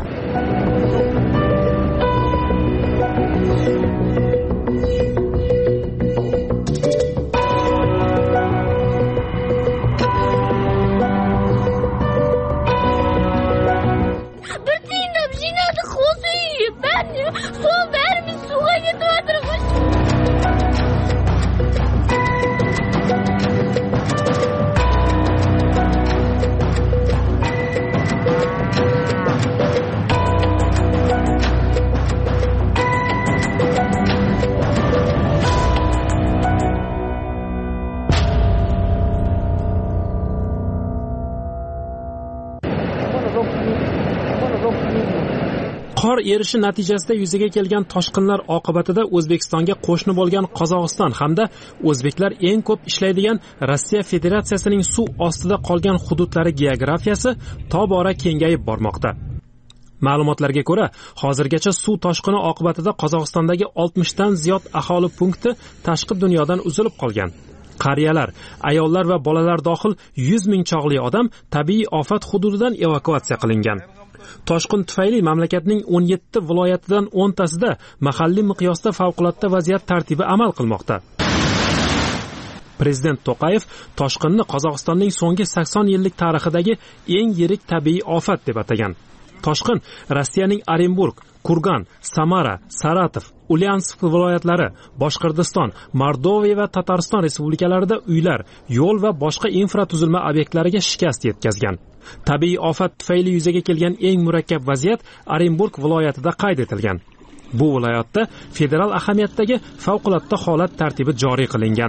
Qor erishi natijasida yuzaga kelgan toshqinlar oqibatida O'zbekistonga qo'shni bo'lgan Qozog'iston hamda o'zbeklar eng ko'p ishlaydigan Rossiya Federatsiyasining suv ostida qolgan hududlari geografiyasi tobora kengayib bormoqda. Ma'lumotlarga ko'ra, hozirgacha suv toshqini oqibatida Qozog'istondagi 60 dan ziyod aholi punkti tashqi dunyodan uzilib qolgan. Qariyalar, ayollar va bolalar dohil 100 ming chog'li odam tabiiy ofat hududidan evakuatsiya qilingan. Toshqin tufayli mamlakatning 17 viloyatidan 10 tasida mahalliy miqyosda favqulodda vaziyat tartibi amal qilmoqda. Prezident To'qayev toshqinni Qozog'istonning so'nggi 80 yillik tarixidagi eng yirik tabiiy ofat deb atagan. Toshqin Rossiyaning Orenburg, Kurgan, Samara, Saratov, Ulyansk viloyatlari, Boshqirdiston, Mordoviya va Tatariston respublikalarida uylar, yo'l va boshqa infratuzilma obyektlariga shikast yetkazgan. Tabiiy ofat tufayli yuzaga kelgan eng murakkab vaziyat Orenburg viloyatida qayd etilgan. Bu viloyatda federal ahamiyatdagi favqulodda holat tartibi joriy qilingan.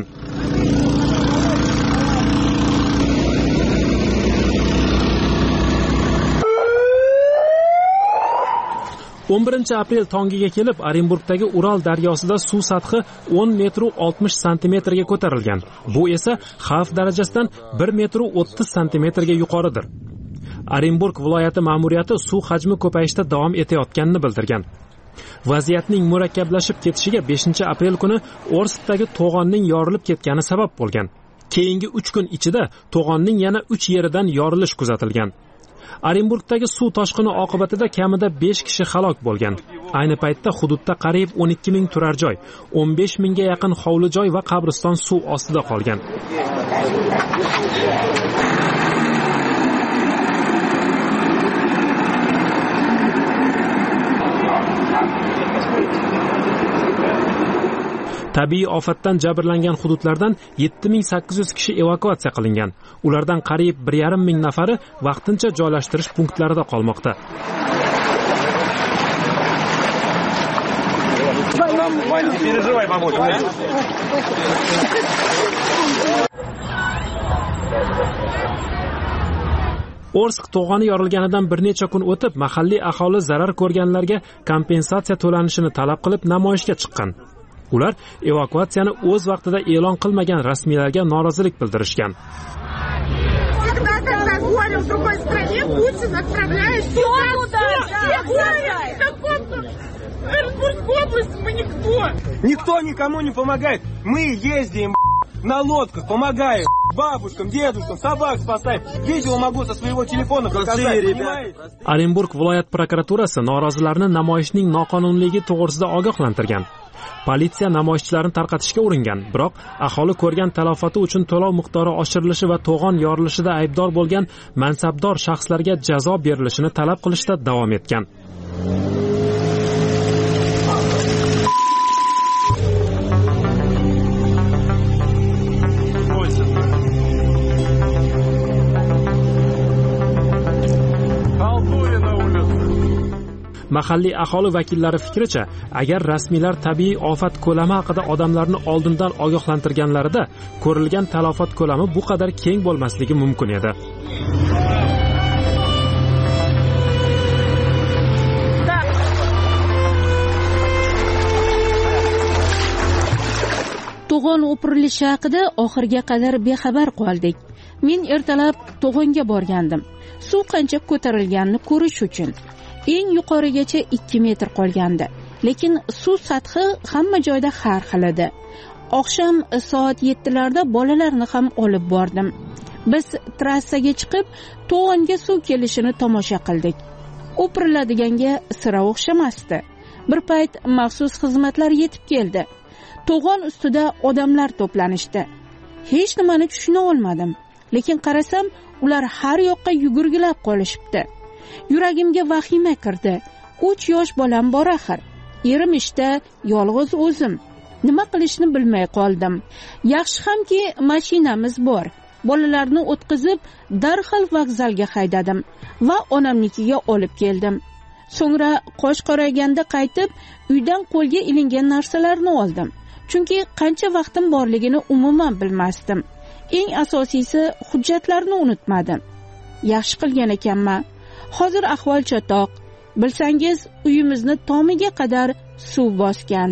11 aprel tongiga kelib Orenburgdagi Ural daryosida suv sathi 10 metr 60 santimetrga ko'tarilgan. Bu esa xavf darajasidan 1 metr 30 santimetrga yuqoridir. Orenburg viloyati ma'muriyati suv hajmi ko'payishda davom etayotganini bildirgan. Vaziyatning murakkablashib ketishiga 5-aprel kuni Orskdagi to'g'onning yorilib ketgani sabab bo'lgan. Keyingi 3 kun ichida to'g'onning yana 3 yeridan yorilish kuzatilgan. Orenburgdagi suv toshqini oqibatida kamida 5 kishi halok bo'lgan. Ayni paytda hududda qariyb 12 ming turar joy, 15 mingga yaqin hovli joy va qabriston suv ostida qolgan. Tabiiy ofatdan jabrlangan hududlardan 7800 kishi evakuatsiya qilingan. Ulardan qariyb 1,5 ming nafari vaqtincha joylashtirish punktlarida qolmoqda. Orsk to'g'oni yorilganidan bir necha kun o'tib, mahalliy aholi zarar ko'rganlarga kompensatsiya to'lanishini talab qilib namoyishga chiqqan. Ular evakuatsiyani o'z vaqtida e'lon qilmagan rasmiylarga norozilik bildirishgan. Никто никому не помогает. Мы ездим на лодках, помогаем бабушкам, дедушкам, собак спасаем. Видео могу со своего телефона показать. Orenburg viloyat prokuraturasi norozilarni namoyishning noqonunligi to'g'risida ogohlantirgan. Politsiya namoyishchilarni tarqatishga uringan, biroq aholi ko'rgan talafoti uchun to'lov miqdori oshirilishi va to'g'on yorilishida aybdor bo'lgan mansabdor shaxslarga jazo berilishini talab qilishda davom etgan. Mahalliy aholi vakillari fikricha, agar rasmiylar tabiiy ofat ko'lami haqida odamlarni oldindan ogohlantirganlarida, ko'rilgan talafot ko'lami bu qadar keng bo'lmasligi mumkin edi. To'g'on o'pirilishi haqida oxirga qadar bexabar qoldik. Men ertalab to'g'onga borgandim. Suv qancha ko'tarilganini ko'rish uchun. Eng yuqorigacha 2 metr qolgandi, lekin suv sathi hamma joyda har xil edi. Oqshom soat 7larda bolalarni ham olib bordim. Biz trassaga chiqib, to'g'onga suv kelishini tomosha qildik. O'piriladiganga sira o'xshamasdi. Bir payt maxsus xizmatlar yetib keldi. To'g'on ustida odamlar to'planishdi. Hech nimani tushuna olmadim, lekin qarasam, ular har yoqqa yugurgilab qolishibdi. Yuragimga vahima kirdi. 3 yosh bolam bor axir. Erim ishda, yolg'iz o'zim. Nima qilishni bilmay qoldim. Yaxshi hamki mashinamiz bor. Bolalarni o'tkazib, darhol vokzalga haydadim va onamnikiga olib keldim. So'ngra qosh qorayganda qaytib, uydan qo'lga ilingan narsalarni oldim. Chunki qancha vaqtim borligini umuman bilmasdim. Eng asosiysi, hujjatlarni unutmadim. Yaxshi qilgan ekanman. Hozir ahvol chatoq. Bilsangiz, uyimizni tomiga qadar suv bosgan.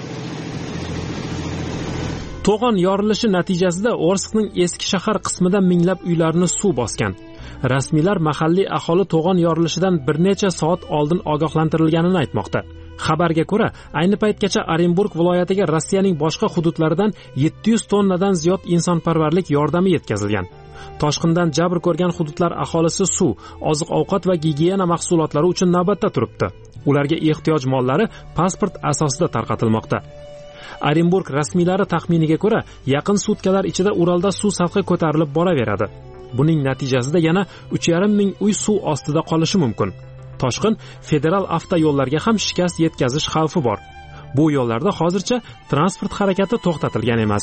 To'g'on yorilishi natijasida Orskning eski shahar qismida minglab uylarni suv bosgan. Rasmiylar mahalliy aholi to'g'on yorilishidan bir necha soat oldin ogohlantirilganini aytmoqda. Xabarga ko'ra, ayni paytgacha Orenburg viloyatiga Rossiyaning boshqa hududlaridan 700 tonnadan ziyod insonparvarlik yordami yetkazilgan. Toshqindan jabr ko'rgan hududlar aholisi suv, oziq-ovqat va gigiyena mahsulotlari uchun navbatda turibdi. Ularga ehtiyoj mollari pasport asosida tarqatilmoqda. Orenburg rasmiylari taxminiga ko'ra, yaqin sutkalar ichida Uralda suv sathi ko'tarilib boraveradi. Buning natijasida yana 3,5 ming uy suv ostida qolishi mumkin. Toshqin federal avtoyo'llarga ham shikast yetkazish xavfi bor. Bu yo'llarda hozircha transport harakati to'xtatilgan emas.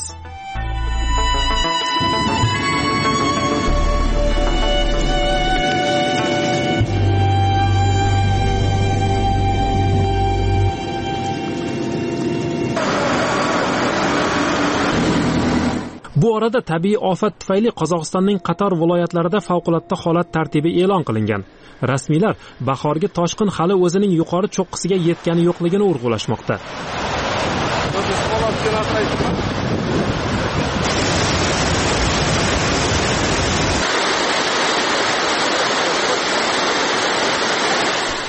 Bu orada tabiiy ofat tufayli Qozog'istonning qator viloyatlarida favqulodda holat tartibi e'lon qilingan. Rasmiylar bahorgi toshqin hali o'zining yuqori cho'qqisiga yetgani yo'qligini urg'ulashmoqda.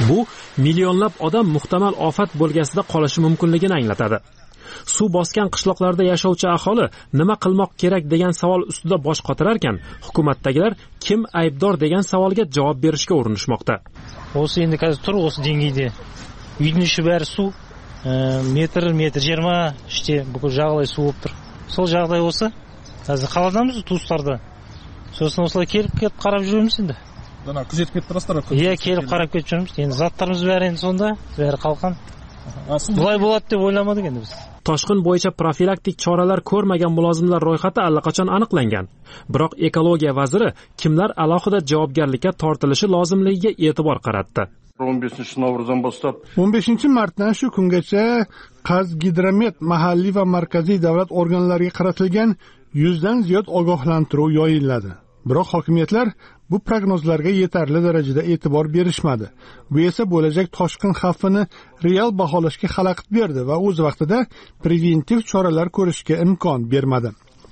Bu millionlab odam muhtamal ofat bo'lgasida qolishi mumkinligini anglatadi. Suv bosgan qishloqlarda yashovchi aholi nima qilmoq kerak degan savol ustida bosh qotirarkan, hukumatdagilar kim aybdor degan savolga javob berishga urinishmoqda. O'si endi hozir tur o'si dengiyda. Uyning ichi bari suv, metr 20 ishte bu жағалай suv bo'lib tur. Сол жағдай olsa, hozir qaladamiz tuğuslarda. So'sini oslar kelib qarab жүрміз endi. Mana kuzatib ketib turasizlar. Iya, kelib qarab ketib жүрміз. Endi zatlarimiz bari endi sonda, bari qalqan. Bulay bo'ladi deb o'ylamadik endi biz. Toshqin bo'yicha profilaktik choralar ko'rmagan mulozimlar ro'yxati allaqachon aniqlangan. Biroq ekologiya vaziri kimlar alohida javobgarlikka tortilishi lozimligiga e'tibor qaratdi. 15 martdan shu kungacha Qazgidromet mahalliy va markaziy davlat organlariga qaratilgan 100 dan ziyod ogohlantiruv yo'yiladi. Biroq hokimiyatlar bu prognozlarga yetarli darajada e'tibor berishmadi. Bu esa bo'lajak toshqin xavfini real baholashga xalaqit berdi va o'z vaqtida preventiv choralar ko'rishga imkon bermadi.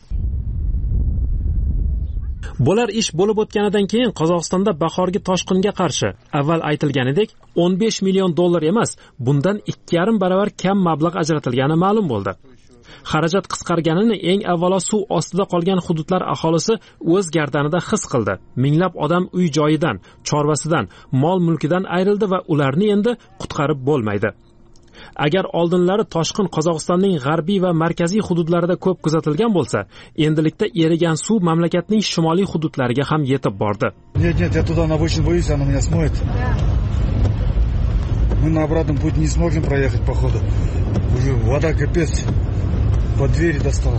Bular ish bo'lib o'tganidan keyin Qozog'istonda bahorgi toshqinga qarshi avval aytilganidek 15 million dollar emas, bundan 2,5 baravar kam mablag' ajratilgani ma'lum bo'ldi. Xarajat qisqarganini eng avvalo suv ostida qolgan hududlar aholisi o'z gardanida his qildi. Minglab odam uy joyidan, chorvasidan, mol-mulkidan ayrildi va ularni endi qutqarib bo'lmaydi. Agar oldinlari toshqin Qozog'istonning g'arbiy va markaziy hududlarida ko'p kuzatilgan bo'lsa, endilikda erigan suv mamlakatning shimoliy hududlariga ham yetib bordi. Нет, я туда на очень боюсь, она меня смоет. Мы на обратном пути не сможем проехать, походу. Уже вода капец под двери достала.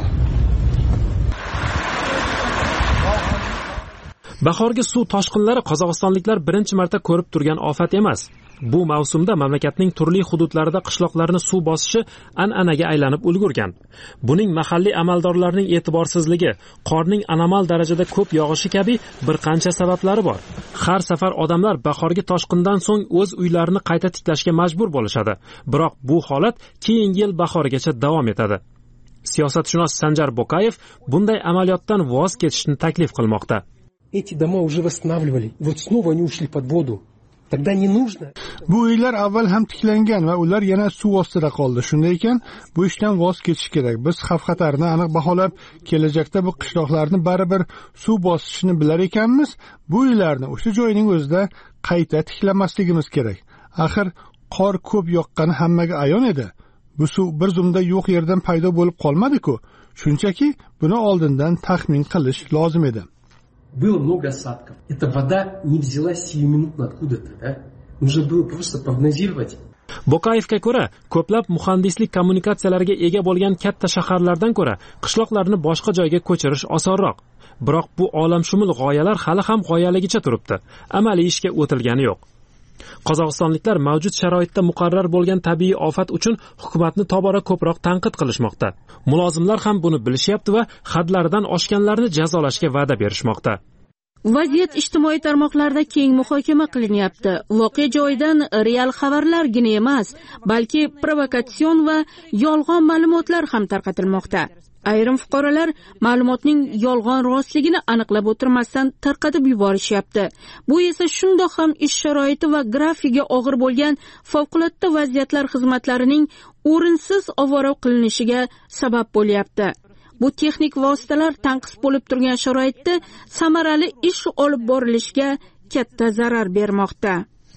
Bahorgi suv toshqinlari qozog'istonliklar birinchi marta ko'rib turgan ofat emas. Bu mavsumda mamlakatning turli hududlarida qishloqlarni suv bosishi an'anaga aylanib ulgurgan. Buning mahalliy amaldorlarning e'tiborsizligi, qorning anormal darajada ko'p yog'ishi kabi bir qancha sabablari bor. Har safar odamlar bahorgi toshqindan so'ng o'z uylarini qayta tiklashga majbur bo'lishadi. Biroq bu holat keyingi yil bahorigacha davom etadi. Siyosatshunos Sanjar Bokayev bunday amaliyotdan voz kechishni taklif qilmoqda. Эти дома уже восстанавливали. Вот снова они ушли под воду. Тогда не нужно. Bu uylar avval ham tiklangan va ular yana suv ostida qoldi. Shunday ekan, bu ishdan voz kechish kerak. Biz xavf-xatarni aniq baholab, kelajakda bu qishloqlarni baribir suv bosishini bilar ekanmiz, bu uylarni o'sha joyning o'zida qayta tiklamasligimiz kerak. Axir qor ko'p yoqqani hammaga ayon edi. Bu suv bir zumda yo'q yerdan paydo bo'lib qolmadi-ku. Shunchaki buni oldindan taxmin qilish lozim edi. Было много осадков. Эта вода не взялась сиюминутно откуда-то, да? Нужно было просто прогнозировать. Bokayevga ko'ra, ko'plab muhandislik kommunikatsiyalariga ega bo'lgan katta shaharlardan ko'ra qishloqlarni boshqa joyga ko'chirish osonroq. Biroq bu olamshumul g'oyalar hali ham g'oyaligicha turibdi. Amaliy ishga o'tilgani yo'q. Qozog'istonliklar mavjud sharoitda muqarrar bo'lgan tabiiy ofat uchun hukumatni tobora ko'proq tanqid qilishmoqda. Mulozimlar ham buni bilishyapti va hadlaridan oshganlarni jazolashga va'da berishmoqda. Vaziyat ijtimoiy tarmoqlarda keng muhokama qilinyapti. Voqea joyidan real xabarlargina emas, balki provokatsion va yolg'on ma'lumotlar ham tarqatilmoqda. Ayrim fuqarolar ma'lumotning yolg'on rostligini aniqlab o'tirmasdan tarqatib yuborishyapti. Bu esa shundoq ham ish sharoiti va grafigi og'ir bo'lgan favqulodda vaziyatlar xizmatlarining o'rinsiz ovora qilinishiga sabab bo'lyapti. Bu texnik vositalar tanqis bo'lib turgan sharoitda samarali ish olib borilishiga katta zarar bermoqda.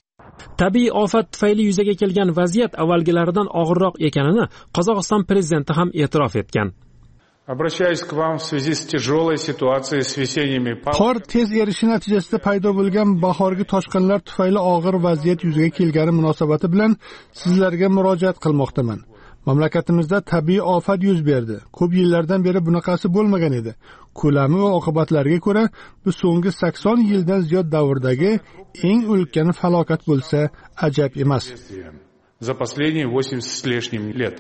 Tabiiy ofat tufayli yuzaga kelgan vaziyat avvalgilaridan og'irroq ekanini Qozog'iston prezidenti ham e'tirof etgan. Обращаюсь к вам в связи с тяжелой ситуацией с весенними qor tez erishi natijasida paydo bo'lgan bahorgi toshqinlar tufayli og'ir vaziyat yuzaga kelgani munosabati bilan sizlarga murojaat qilmoqdaman. Mamlakatimizda tabiiy ofat yuz berdi. Ko'p yillardan beri bunaqasi bo'lmagan edi. Ko'lami va oqibatlariga ko'ra bu so'nggi 80 yildan ziyod davrdagi eng ulkan falokat bo'lsa ajab emas. За последние 80 с лишним лет.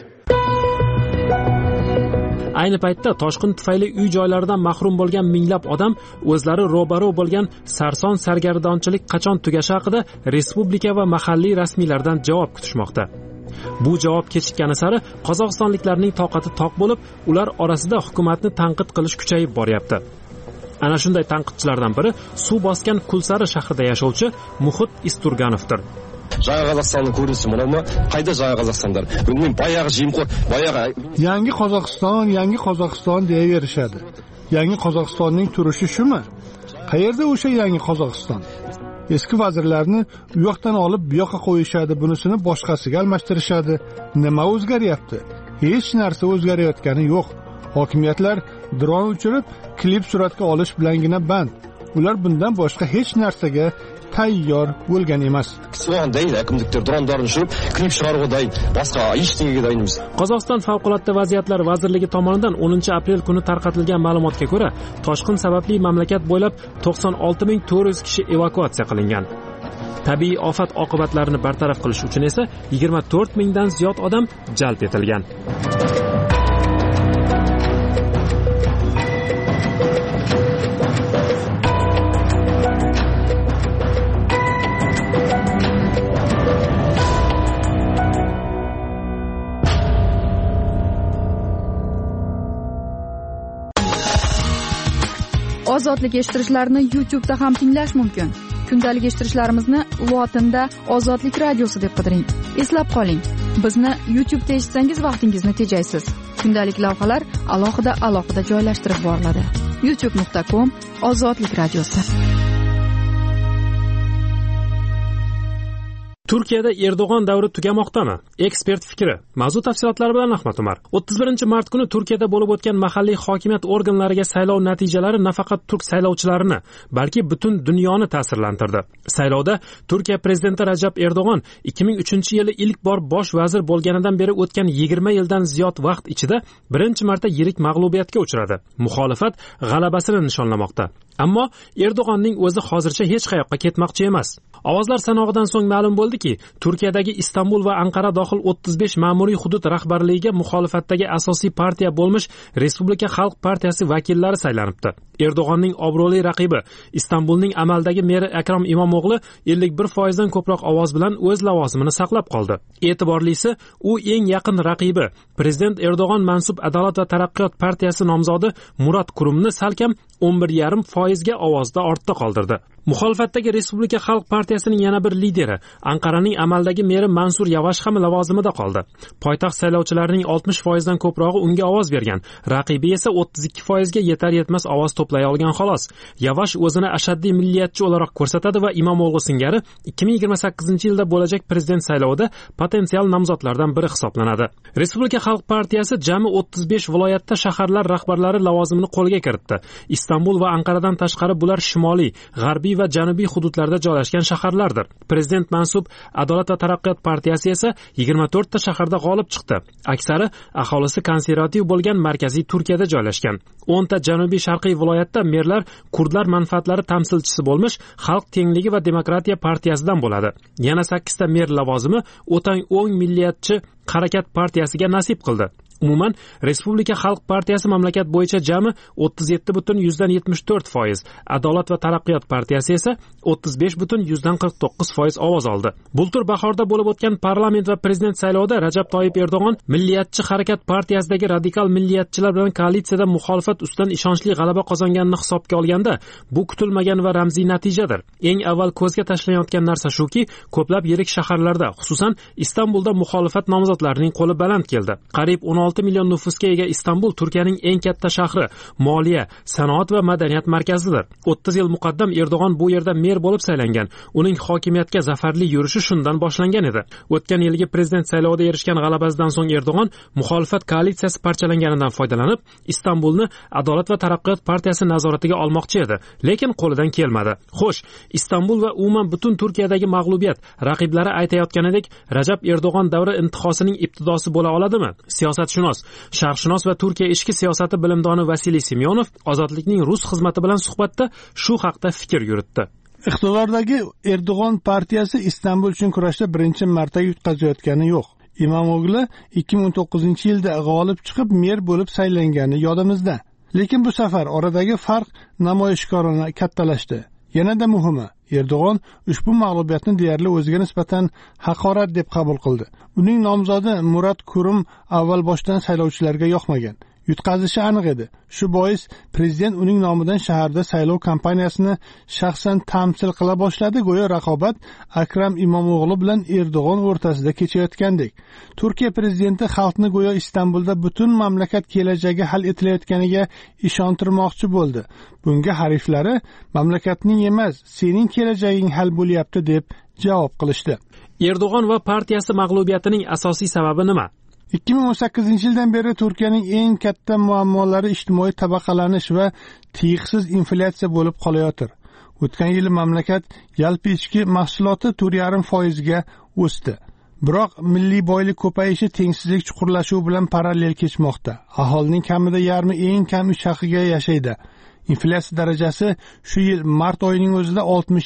Ayni paytda toshqin tufayli uy-joylaridan mahrum bo'lgan minglab odam o'zlari ro'baro bo'lgan sarson sargardonchilik qachon tugashi haqida respublika va mahalliy rasmiylardan javob kutishmoqda. Bu javob kechikkani sari qozog'istonliklarning toqati toq bo'lib, ular orasida hukumatni tanqid qilish kuchayib boryapti. Ana shunday tanqidchilardan biri suv bosgan Kulsari shahrida yashovchi Muhit Isturganovdir. жаңа Қазақстанның көрінісі мынау ма? Қайда жаңа Қазақстандар? Мен баяғы жемқор, баяғы yangi Qozog'iston deyaverishadi. Yangi Qozog'istonning turishi shumi? Qayerda o'sha yangi Qozog'iston? Eski vazirlarni u yoqdan olib bu yoqqa qo'yishadi, bunisini boshqasiga almashtirishadi. Nima o'zgaryapti? Hech narsa o'zgarayotgani yo'q. Hokimiyatlar dron uchirib, klip suratga olish bilangina band. Ular bundan boshqa hech narsaga tayyor bo'lgan emas. So'g'an dayın әкімдіктер дронларын ұшырып, klip шығаруға дайын, басқа ештеңеге дайын емес. Qozog'iston favqulodda vaziyatlar vazirligi tomonidan 10-aprel kuni tarqatilgan ma'lumotga ko'ra, toshqin sababli mamlakat bo'ylab 96,400 kishi evakuatsiya qilingan. Tabiiy ofat oqibatlarini bartaraf qilish uchun esa 24,000 dan ziyod odam jalb etilgan. Ozodlik eshittirishlarini YouTube'da ham tinglash mumkin. Kundalik eshittirishlarimizni lotinda Ozodlik radiosi deb qidiring. Eslab qoling, bizni YouTube'da eshitsangiz vaqtingizni tejaysiz. Kundalik lavhalar alohida joylashtirib boriladi. youtube.com/ozodlik radiosi. Turkiyada Erdo'g'on davri tugamoqdami? Ekspert fikri. Mavzu tafsilotlari bilan Ahmad Umar. 31-mart kuni Turkiyada bo'lib o'tgan mahalliy hokimiyat organlariga saylov natijalari nafaqat turk saylovchilarini, balki butun dunyoni ta'sirlantirdi. Saylovda Turkiya prezidenti Rajab Erdo'g'on 2003-yili ilk bor bosh vazir bo'lganidan beri o'tgan 20 yildan ziyod vaqt ichida birinchi marta yirik mag'lubiyatga uchradi. Muxolifat g'alabasini nishonlamoqda. Ammo Erdo'g'onning o'zi hozircha hech qayoqqa ketmoqchi emas. Ovozlar sanog'idan so'ng ma'lum bo'ldiki, Turkiyadagi Istanbul va Anqara dohil 35 ma'muriy hudud rahbarligiga muxolifatdagi asosiy partiya bo'lmish Respublika Xalq partiyasi vakillari saylanibdi. Erdo'g'onning obro'li raqibi Istanbulning amaldagi meri Akrom Imomo'g'li 51% dan ko'proq ovoz bilan o'z lavozimini saqlab qoldi. E'tiborlisi, u eng yaqin raqibi prezident Erdo'g'on mansub Adolat va taraqqiyot partiyasi nomzodi Murat Kurumni salkam 11,5% ga ovozda ortda qoldirdi. Muxolifatdagi Respublika Xalq partiyasining yana bir lideri Anqaraning amaldagi meri Mansur Yavash ham lavozimida qoldi. Poytaxt saylovchilarining 60% dan ko'prog'i unga ovoz bergan. Raqibi esa 32% ga yetar-yetmas ovoz to'play olgan xolos. Yavash o'zini ashaddiy milliyatchi o'laroq ko'rsatadi va Imomo'g'li singari 2028-yilda bo'lajak prezident saylovida potensial nomzodlardan biri hisoblanadi. Respublika Xalq partiyasi jami 35 viloyatda shaharlar rahbarlari lavozimini qo'lga kiritdi. Istanbul va Anqaradan tashqari bular shimoliy, g'arbiy va janubiy hududlarda joylashgan shaharlardir. Prezident mansub Adolat va taraqqiyot partiyasi esa 24 ta shaharda g'olib chiqdi. Aksari aholisi konservativ bo'lgan markaziy Turkiyada joylashgan. 10 ta janubiy sharqiy viloyatda merlar kurdlar manfaatlari tamsilchisi bo'lmish Xalq tengligi va demokratiya partiyasidan bo'ladi. Yana 8 ta mer lavozimi o'ng milliyatchi harakat partiyasiga nasib qildi. Umuman, Respublika Xalq partiyasi mamlakat bo'yicha jami 37,74%, Adolat va taraqqiyot partiyasi esa 35,49% ovoz oldi. Bultur bahorda bo'lib o'tgan parlament va prezident saylovida Rajab Toyib Erdo'g'on Milliyatchi harakat partiyasidagi radikal milliyatchilar bilan koalitsiyada muxolifat ustidan ishonchli g'alaba qozonganini hisobga olganda, bu kutilmagan va ramziy natijadir. Eng avval ko'zga tashlanayotgan narsa shuki, ko'plab yirik shaharlarda, xususan Istanbulda muxolifat nomzodlarining qo'li baland keldi. Qariyb 16 million nufusga ega Istanbul Turkiyaning eng katta shahri, moliya, sanoat va madaniyat markazidir. 30 yil muqaddam Erdo'g'on bu yerda mer bo'lib saylangan. Uning hokimiyatga zafarli yurishi shundan boshlangan edi. O'tgan yilgi prezident saylovida erishgan g'alabasidan so'ng Erdo'g'on muxolifat koalitsiyasi parchalanganidan foydalanib, Istanbulni Adolat va taraqqiyot partiyasi nazoratiga olmoqchi edi, lekin qo'lidan kelmadi. Xo'sh, Istanbul va umuman butun Turkiyadagi mag'lubiyat raqiblari aytayotganidek Rajab Erdo'g'on davri intihosining ibtidosi bo'la oladimi? Siyosatshunos, sharqshunos va Turkiya ichki siyosati bilimdoni Vasiliy Semyonov Ozodlikning rus xizmati bilan suhbatda shu haqda fikr yuritdi. Iqtidordagi Erdo'g'on partiyasi Istanbul uchun kurashda birinchi marta yutqazayotgani yo'q. Imomo'g'li 2019-yilda g'olib chiqib mer bo'lib saylangani yodimizda. Lekin bu safar oradagi farq namoyishkorona kattalashdi. Yanada muhimi, Erdo'g'on ushbu mag'lubiyatni deyarli o'ziga nisbatan haqorat deb qabul qildi. Uning nomzodi Murat Kurum avval boshdan saylovchilarga yoqmagan. yutqazishi aniq edi. Shu bois prezident uning nomidan shaharda saylov kampaniyasini shaxsan tamsil qila boshladi. Go'yo raqobat Akram Imomo'g'li bilan Erdo'g'on o'rtasida kechayotgandek. Turkiya prezidenti xalqni go'yo Istanbulda butun mamlakat kelajagi hal etilayotganiga ishontirmoqchi bo'ldi. Bunga hariflari mamlakatning emas, sening kelajaging hal bo'lyapti deb javob qilishdi. Erdo'g'on va partiyasi mag'lubiyatining asosiy sababi nima? 2018-yildan beri Turkiyaning eng katta muammolari ijtimoiy tabaqalanish va tiyiqsiz inflyatsiya bo'lib qolayotir. O'tgan yili mamlakat yalpi ichki mahsuloti 4,5% ga o'sdi. Biroq milliy boylik ko'payishi tengsizlik chuqurlashuvi bilan parallel kechmoqda. Aholining kamida yarmi eng kam 3 haqiga yashaydi. Inflyatsiya darajasi shu yil mart oyining o'zida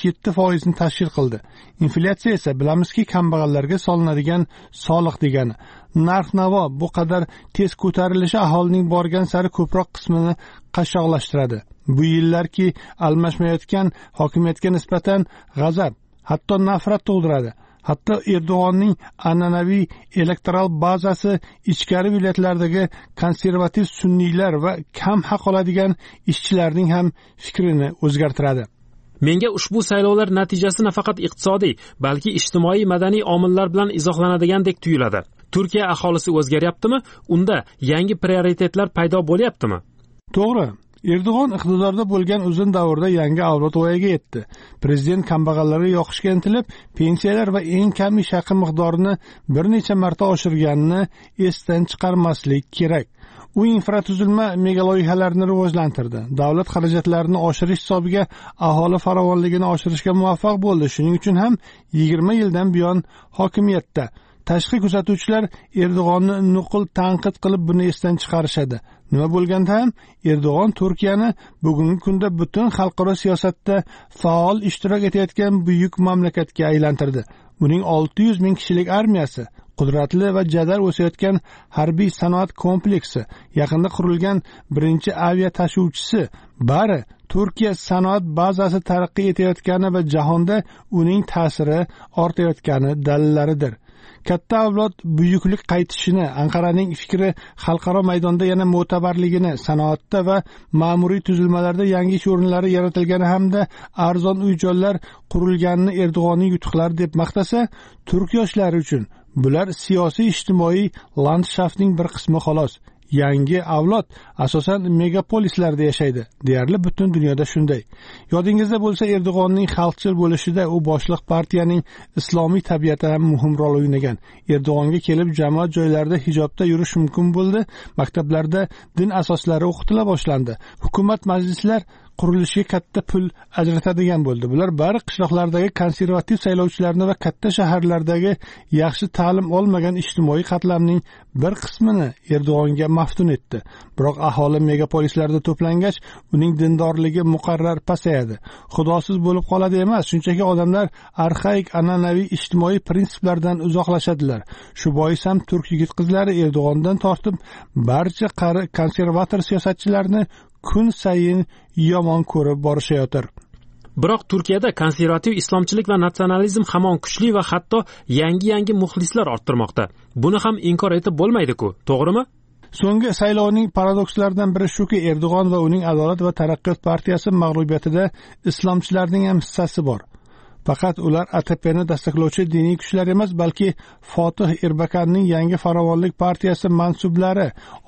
67% ni tashkil qildi. Inflyatsiya esa bilamizki, kambag'allarga solinadigan soliq degani. Narx-navo bu qadar tez ko'tarilishi aholining borgan sari ko'proq qismini qashshoqlashtiradi. Bu yillarki almashmayotgan hokimiyatga nisbatan g'azab, hatto nafrat tug'diradi. Hatto Erdo'g'onning an'anaviy elektoral bazasi ichkari viloyatlardagi konservativ sunniylar va kam haq oladigan ishchilarning ham fikrini o'zgartiradi. Menga ushbu saylovlar natijasi nafaqat iqtisodiy, balki ijtimoiy madaniy omillar bilan izohlanadigandek tuyuladi. Turkiya aholisi o'zgaryaptimi? Unda yangi prioritetlar paydo bo'lyaptimi? To'g'ri. Erdo'g'on iqtidorda bo'lgan uzun davrda yangi avlod voyaga yetdi. Prezident kambag'allarga yoqishga intilib, pensiyalar va eng kam ish haqi miqdorini bir necha marta oshirganini esdan chiqarmaslik kerak. U infratuzilma megaloyihalarni rivojlantirdi. Davlat xarajatlarini oshirish hisobiga aholi farovonligini oshirishga muvaffaq bo'ldi. Shuning uchun ham 20 yildan buyon hokimiyatda. Tashqi kuzatuvchilar Erdo'g'onni nuqul tanqid qilib buni esdan chiqarishadi. Nima bo'lganda ham Erdo'g'on Turkiyani bugungi kunda butun xalqaro siyosatda faol ishtirok etayotgan buyuk mamlakatga aylantirdi. Uning 600 ming kishilik armiyasi, qudratli va jadal o'sayotgan harbiy sanoat kompleksi, yaqinda qurilgan birinchi avia tashuvchisi bari Turkiya sanoat bazasi taraqqiy etayotgani va jahonda uning ta'siri ortayotgani dalillaridir. Katta avlod buyuklik qaytishini, Anqaraning fikri xalqaro maydonda yana mo'tabarligini, sanoatda va ma'muriy tuzilmalarda yangi ish o'rinlari yaratilgani hamda arzon uy-joylar qurilganini Erdo'g'onning yutuqlari deb maqtasa, turk yoshlari uchun bular siyosiy ijtimoiy landshaftning bir qismi xolos. Yangi avlod asosan megapolislarda yashaydi. Deyarli butun dunyoda shunday. Yodingizda bo'lsa, Erdo'g'onning xalqchil bo'lishida u boshliq partiyaning islomiy tabiati ham muhim rol o'ynagan. Erdo'g'onga kelib jamoat joylarida hijobda yurish mumkin bo'ldi. Maktablarda din asoslari o'qitila boshlandi. Hukumat majlislar qurilishiga katta pul ajratadigan bo'ldi. Bular bari qishloqlardagi konservativ saylovchilarni va katta shaharlardagi yaxshi ta'lim olmagan ijtimoiy qatlamning bir qismini Erdo'g'onga maftun etdi. Biroq aholi megapolislarda to'plangach, uning dindorligi muqarrar pasayadi. Xudosiz bo'lib qoladi emas, shunchaki odamlar arxaik an'anaviy ijtimoiy prinsiplardan uzoqlashadilar. Shu bois ham turk yigit-qizlari Erdo'g'ondan tortib barcha qari konservator siyosatchilarni kun sayin yomon ko'rib borishayotir. Biroq Turkiyada konservativ islomchilik va natsionalizm hamon kuchli va hatto yangi muxlislar orttirmoqda. Buni ham inkor etib bo'lmaydi-ku, to'g'rimi? So'nggi saylovning paradokslaridan biri shuki, Erdo'g'on va uning Adolat va taraqqiyot partiyasi mag'lubiyatida islomchilarning ham hissasi bor. Faqat ular ATPni dastaklovchi diniy kuchlar emas, balki Fotih Erbakanning yangi farovonlik partiyasi mansublari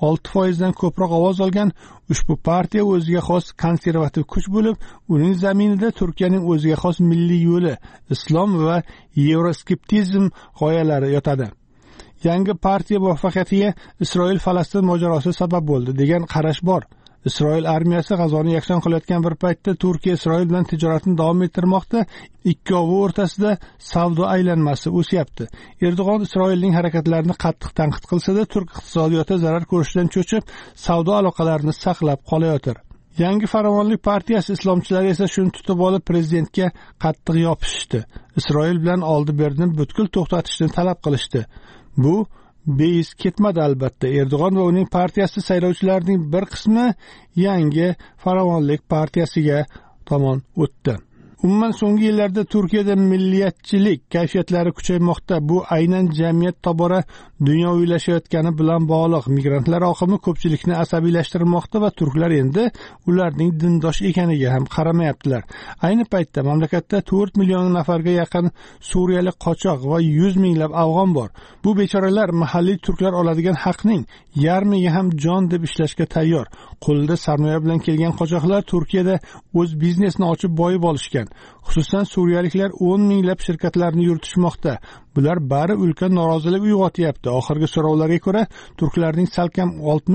6% dan ko'proq ovoz olgan. Ushbu partiya o'ziga xos konservativ kuch bo'lib, uning zaminida Turkiyaning o'ziga xos milliy yo'li, islom va yevroskeptizm g'oyalari yotadi. Yangi partiya muvaffaqiyatiga Isroil-Falastin mojarosi sabab bo'ldi degan qarash bor. Isroil armiyasi G'azoni yakson qilayotgan bir paytda Turkiya Isroil bilan tijoratni davom ettirmoqda. Ikkovi o'rtasida savdo aylanmasi o'syapti. Erdo'g'on Isroilning harakatlarini qattiq tanqid qilsa-da, turk iqtisodiyoti zarar ko'rishdan cho'chib, savdo aloqalarini saqlab qolayotir. Yangi farovonlik partiyasi islomchilari esa shuni tutib olib prezidentga qattiq yopishishdi. Isroil bilan oldi-berni butkul to'xtatishni talab qilishdi. Bu beis ketmadi albatta. Erdo'g'on va uning partiyasi saylovchilarining bir qismi yangi farovonlik partiyasiga tomon o'tdi. Umuman so'nggi yillarda Turkiyada milliyatchilik kayfiyatlari kuchaymoqda. Bu aynan jamiyat tobora dunyoviylashayotgani bilan bog'liq. Migrantlar oqimi ko'pchilikni asabiylashtirmoqda va turklar endi ularning dindosh ekaniga ham qaramayaptilar. Ayni paytda mamlakatda 4 million nafarga yaqin suriyalik qochoq va 100 minglab afg'on bor. Bu bechoralar mahalliy turklar oladigan haqning yarmiga ham jon deb ishlashga tayyor. Qo'lida sarmoya bilan kelgan qochoqlar Turkiyada o'z biznesini ochib boyib olishgan. Xususan suriyaliklar 10 minglab shirkatlarni yuritishmoqda. Bular bari ulkan norozilik uyg'otyapti. Oxirgi so'rovlarga ko'ra, turklarning salkam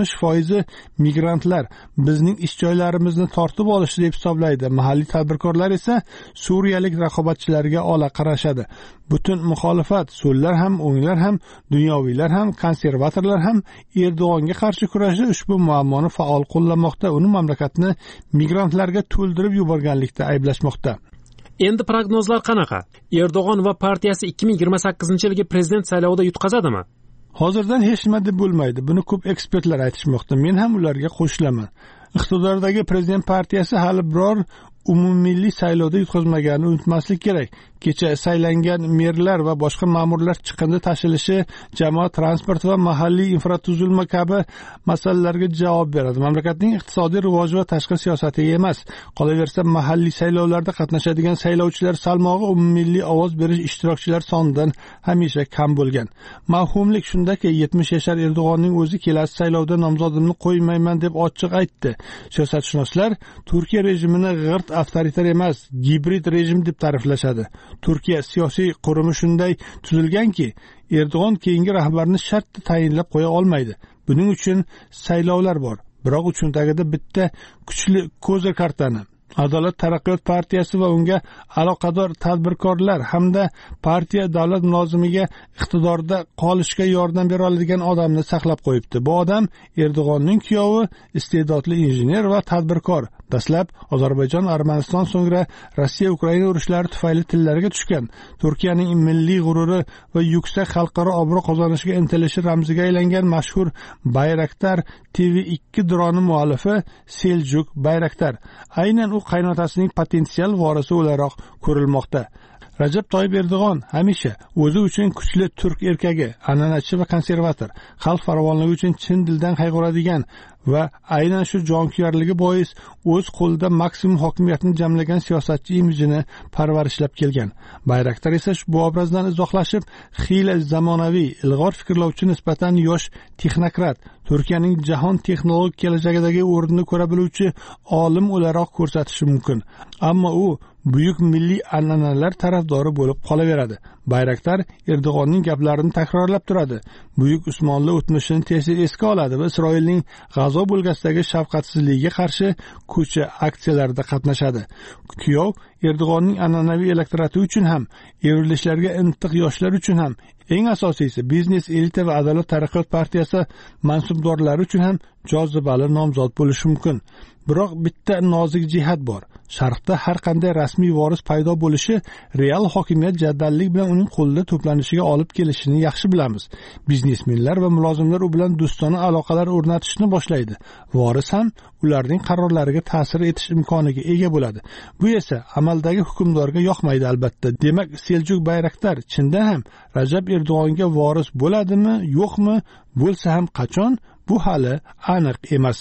60% migrantlar bizning ish joylarimizni tortib olishdi deb hisoblaydi. Mahalliy tadbirkorlar esa suriyalik raqobatchilarga ola qarashadi. Butun muxolifat, so'llar ham, o'nglar ham, dunyoviylar ham, konservatorlar ham Erdo'g'onga qarshi kurashda ushbu muammoni faol qo'llamoqda. Uni mamlakatni migrantlarga to'ldirib yuborganlikda ayblashmoqda. Endi prognozlar qanaqa? Erdo'g'on va partiyasi 2028-yilgi prezident saylovida yutqazadimi? Hozirdan hech nima deb bo'lmaydi. Buni ko'p ekspertlar aytishmoqda. Men ham ularga qo'shilaman. Iqtidordagi prezident partiyasi hali biror umummilliy saylovda yutqazmaganini unutmaslik kerak. Kecha saylangan merlar va boshqa ma'murlar chiqindi tashilishi, jamoat transport va mahalliy infratuzilma kabi masalalarga javob beradi. Mamlakatning iqtisodiy rivoji va tashqi siyosatiga emas. Qolaversa, mahalliy saylovlarda qatnashadigan saylovchilar salmog'i umummilliy ovoz berish ishtirokchilar sonidan hamisha kam bo'lgan. Mavhumlik shundaki, 70 yashar Erdo'g'onning o'zi kelasi saylovda nomzodimni qo'ymayman deb ochiq aytdi. Siyosatshunoslar Turkiya rejimini g'irt avtoritar emas, gibrid rejim deb ta'riflashadi. Turkiya siyosiy qurumi shunday tuzilganki, Erdo'g'on keyingi rahbarni shart tayinlab qo'ya olmaydi. Buning uchun saylovlar bor. Biroq uchun tagida bitta kuchli ko'zir kartani Adolat taraqqiyot partiyasi va unga aloqador tadbirkorlar hamda partiya davlat mulozimiga iqtidorda qolishga yordam bera oladigan odamni saqlab qo'yibdi. Bu odam Erdo'g'onning kuyovi, iste'dodli injener va tadbirkor. Dastlab Ozarbayjon, Armaniston, so'ngra Rossiya-Ukraina urushlari tufayli tillariga tushgan. Turkiyaning milliy g'ururi va yuksak xalqaro obro' qozonishiga intilishi ramziga aylangan mashhur Bayraktar TV2 droni muallifi Seljuk Bayraktar. Aynan u qaynotasining potensial vorisi o'laroq ko'rilmoqda. Rajab Toyyib Erdo'g'on hamisha o'zi uchun kuchli turk erkagi, an'anachi va konservator, xalq farovonligi uchun chin dildan qayg'uradigan va aynan shu jonkuyarligi bois o'z qo'lida maksimum hokimiyatni jamlagan siyosatchi imijini parvarishlab kelgan. Bayraktar esa bu obrazdan izohlashib, xiyla zamonaviy, ilg'or fikrlovchi nisbatan yosh texnokrat, Turkiyaning jahon texnologik kelajagidagi o'rnini ko'ra biluvchi olim o'laroq ko'rsatishi mumkin. Ammo u buyuk milliy an'analar tarafdori bo'lib qolaveradi. Bayraktar Erdo'g'onning gaplarini takrorlab turadi. Buyuk Usmonli o'tmishini tez esga oladi va Isroilning G'azo bo'lgasidagi shafqatsizligiga qarshi ko'cha aksiyalarida qatnashadi. Kuyov Erdo'g'onning an'anaviy elektorati uchun ham, evrilishlarga intiq yoshlar uchun ham, eng asosiysi biznes elita va Adolat taraqqiyot partiyasi mansubdorlari uchun ham jozibali nomzod bo'lishi mumkin. Biroq bitta nozik jihat bor. Sharqda har qanday rasmiy voris paydo bo'lishi real hokimiyat jaddallik bilan uning qo'lida to'planishiga olib kelishini yaxshi bilamiz. Biznesmenlar va mulozimlar u bilan do'stona aloqalar o'rnatishni boshlaydi. Voris ham ularning qarorlariga ta'sir etish imkoniga ega bo'ladi. Bu esa amaldagi hukmdorga yoqmaydi albatta. Demak, Seljuk Bayraktar chindan ham Rajab Erdo'g'onga voris bo'ladimi, yo'qmi? Bo'lsa ham qachon? Bu hali aniq emas.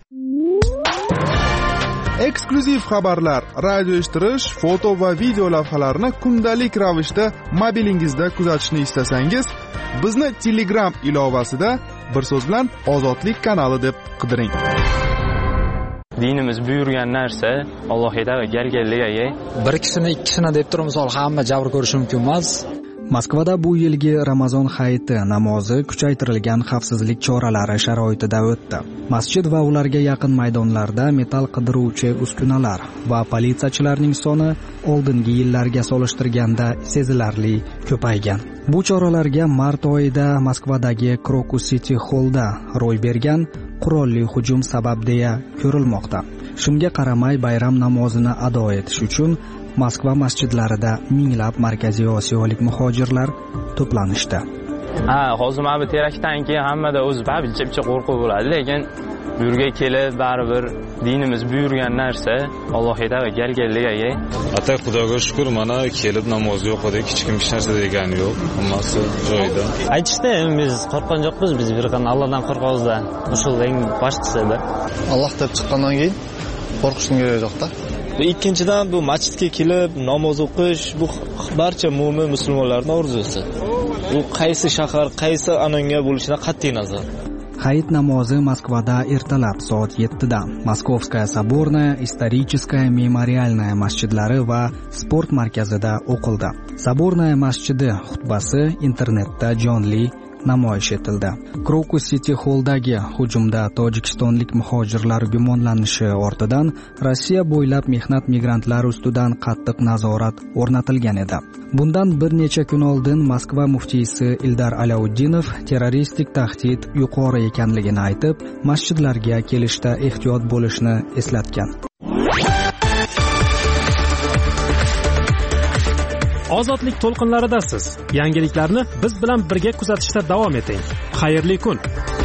Eksklyuziv xabarlar, radio eshittirish, foto va video lavhalarni kundalik ravishda mobilingizda kuzatishni istasangiz, bizni Telegram ilovasida bir so'z bilan Ozodlik kanali deb qidiring. Dinimiz buyurgan narsa Allohga va gargarligiga. Bir kishini ikkisini deb turib misol hamma jabr ko'rishi mumkin emas. Moskvada bu yilgi Ramazon hayiti namozi kuchaytirilgan xavfsizlik choralari sharoitida o'tdi. Masjid va ularga yaqin maydonlarda metal qidiruvchi uskunalar va politsiyachilarning soni oldingi yillarga solishtirganda sezilarli ko'paygan. Bu choralarga mart oyida Moskvadagi Krokus City Hallda ro'y bergan qurolli hujum sabab deya ko'rilmoqda. Shunga qaramay bayram namozini ado etish uchun Moskva masjidlarida minglab Markaziy Osiyolik muhojirlar to'planishdi. Ha, hozir mana bu terakdan keyin hammada o'zi bilcha qo'rquv bo'ladi, lekin bu yerga kelib baribir dinimiz buyurgan narsa alohida va galgalliga. Ata Xudoga shukr, mana kelib namozga o'qidik, hech kim hech narsa degani yo'q, hammasi joyida. Aytishda biz qo'rqgan yo'qmiz, biz bir qanday Allohdan qo'rqamiz-da. O'sha eng boshqasida. Alloh deb chiqqandan keyin qo'rqishning keragi yo'q-da. Ikkinchidan bu masjidga kelib namoz o'qish bu barcha mo'min musulmonlarning orzusi. Bu qaysi shahar, qaysi anonga bo'lishidan qat'iy nazar. Hayit namozi Moskvada ertalab soat 7 da Moskovskaya Sobornaya, Историческая memorialnaya masjidlari va sport markazida o'qildi. Sobornaya masjidi xutbasi internetda jonli namoyish etildi. Krokus City Hall'dagi hujumda tojikistonlik muhojirlar gumonlanishi ortidan Rossiya bo'ylab mehnat migrantlari ustidan qattiq nazorat o'rnatilgan edi. Bundan bir necha kun oldin Moskva muftiysi Ildar Alauddinov terroristik tahdid yuqori ekanligini aytib, masjidlarga kelishda ehtiyot bo'lishni eslatgan. Ozodlik to'lqinlaridasiz. Yangiliklarni biz bilan birga kuzatishda davom eting. Xayrli kun.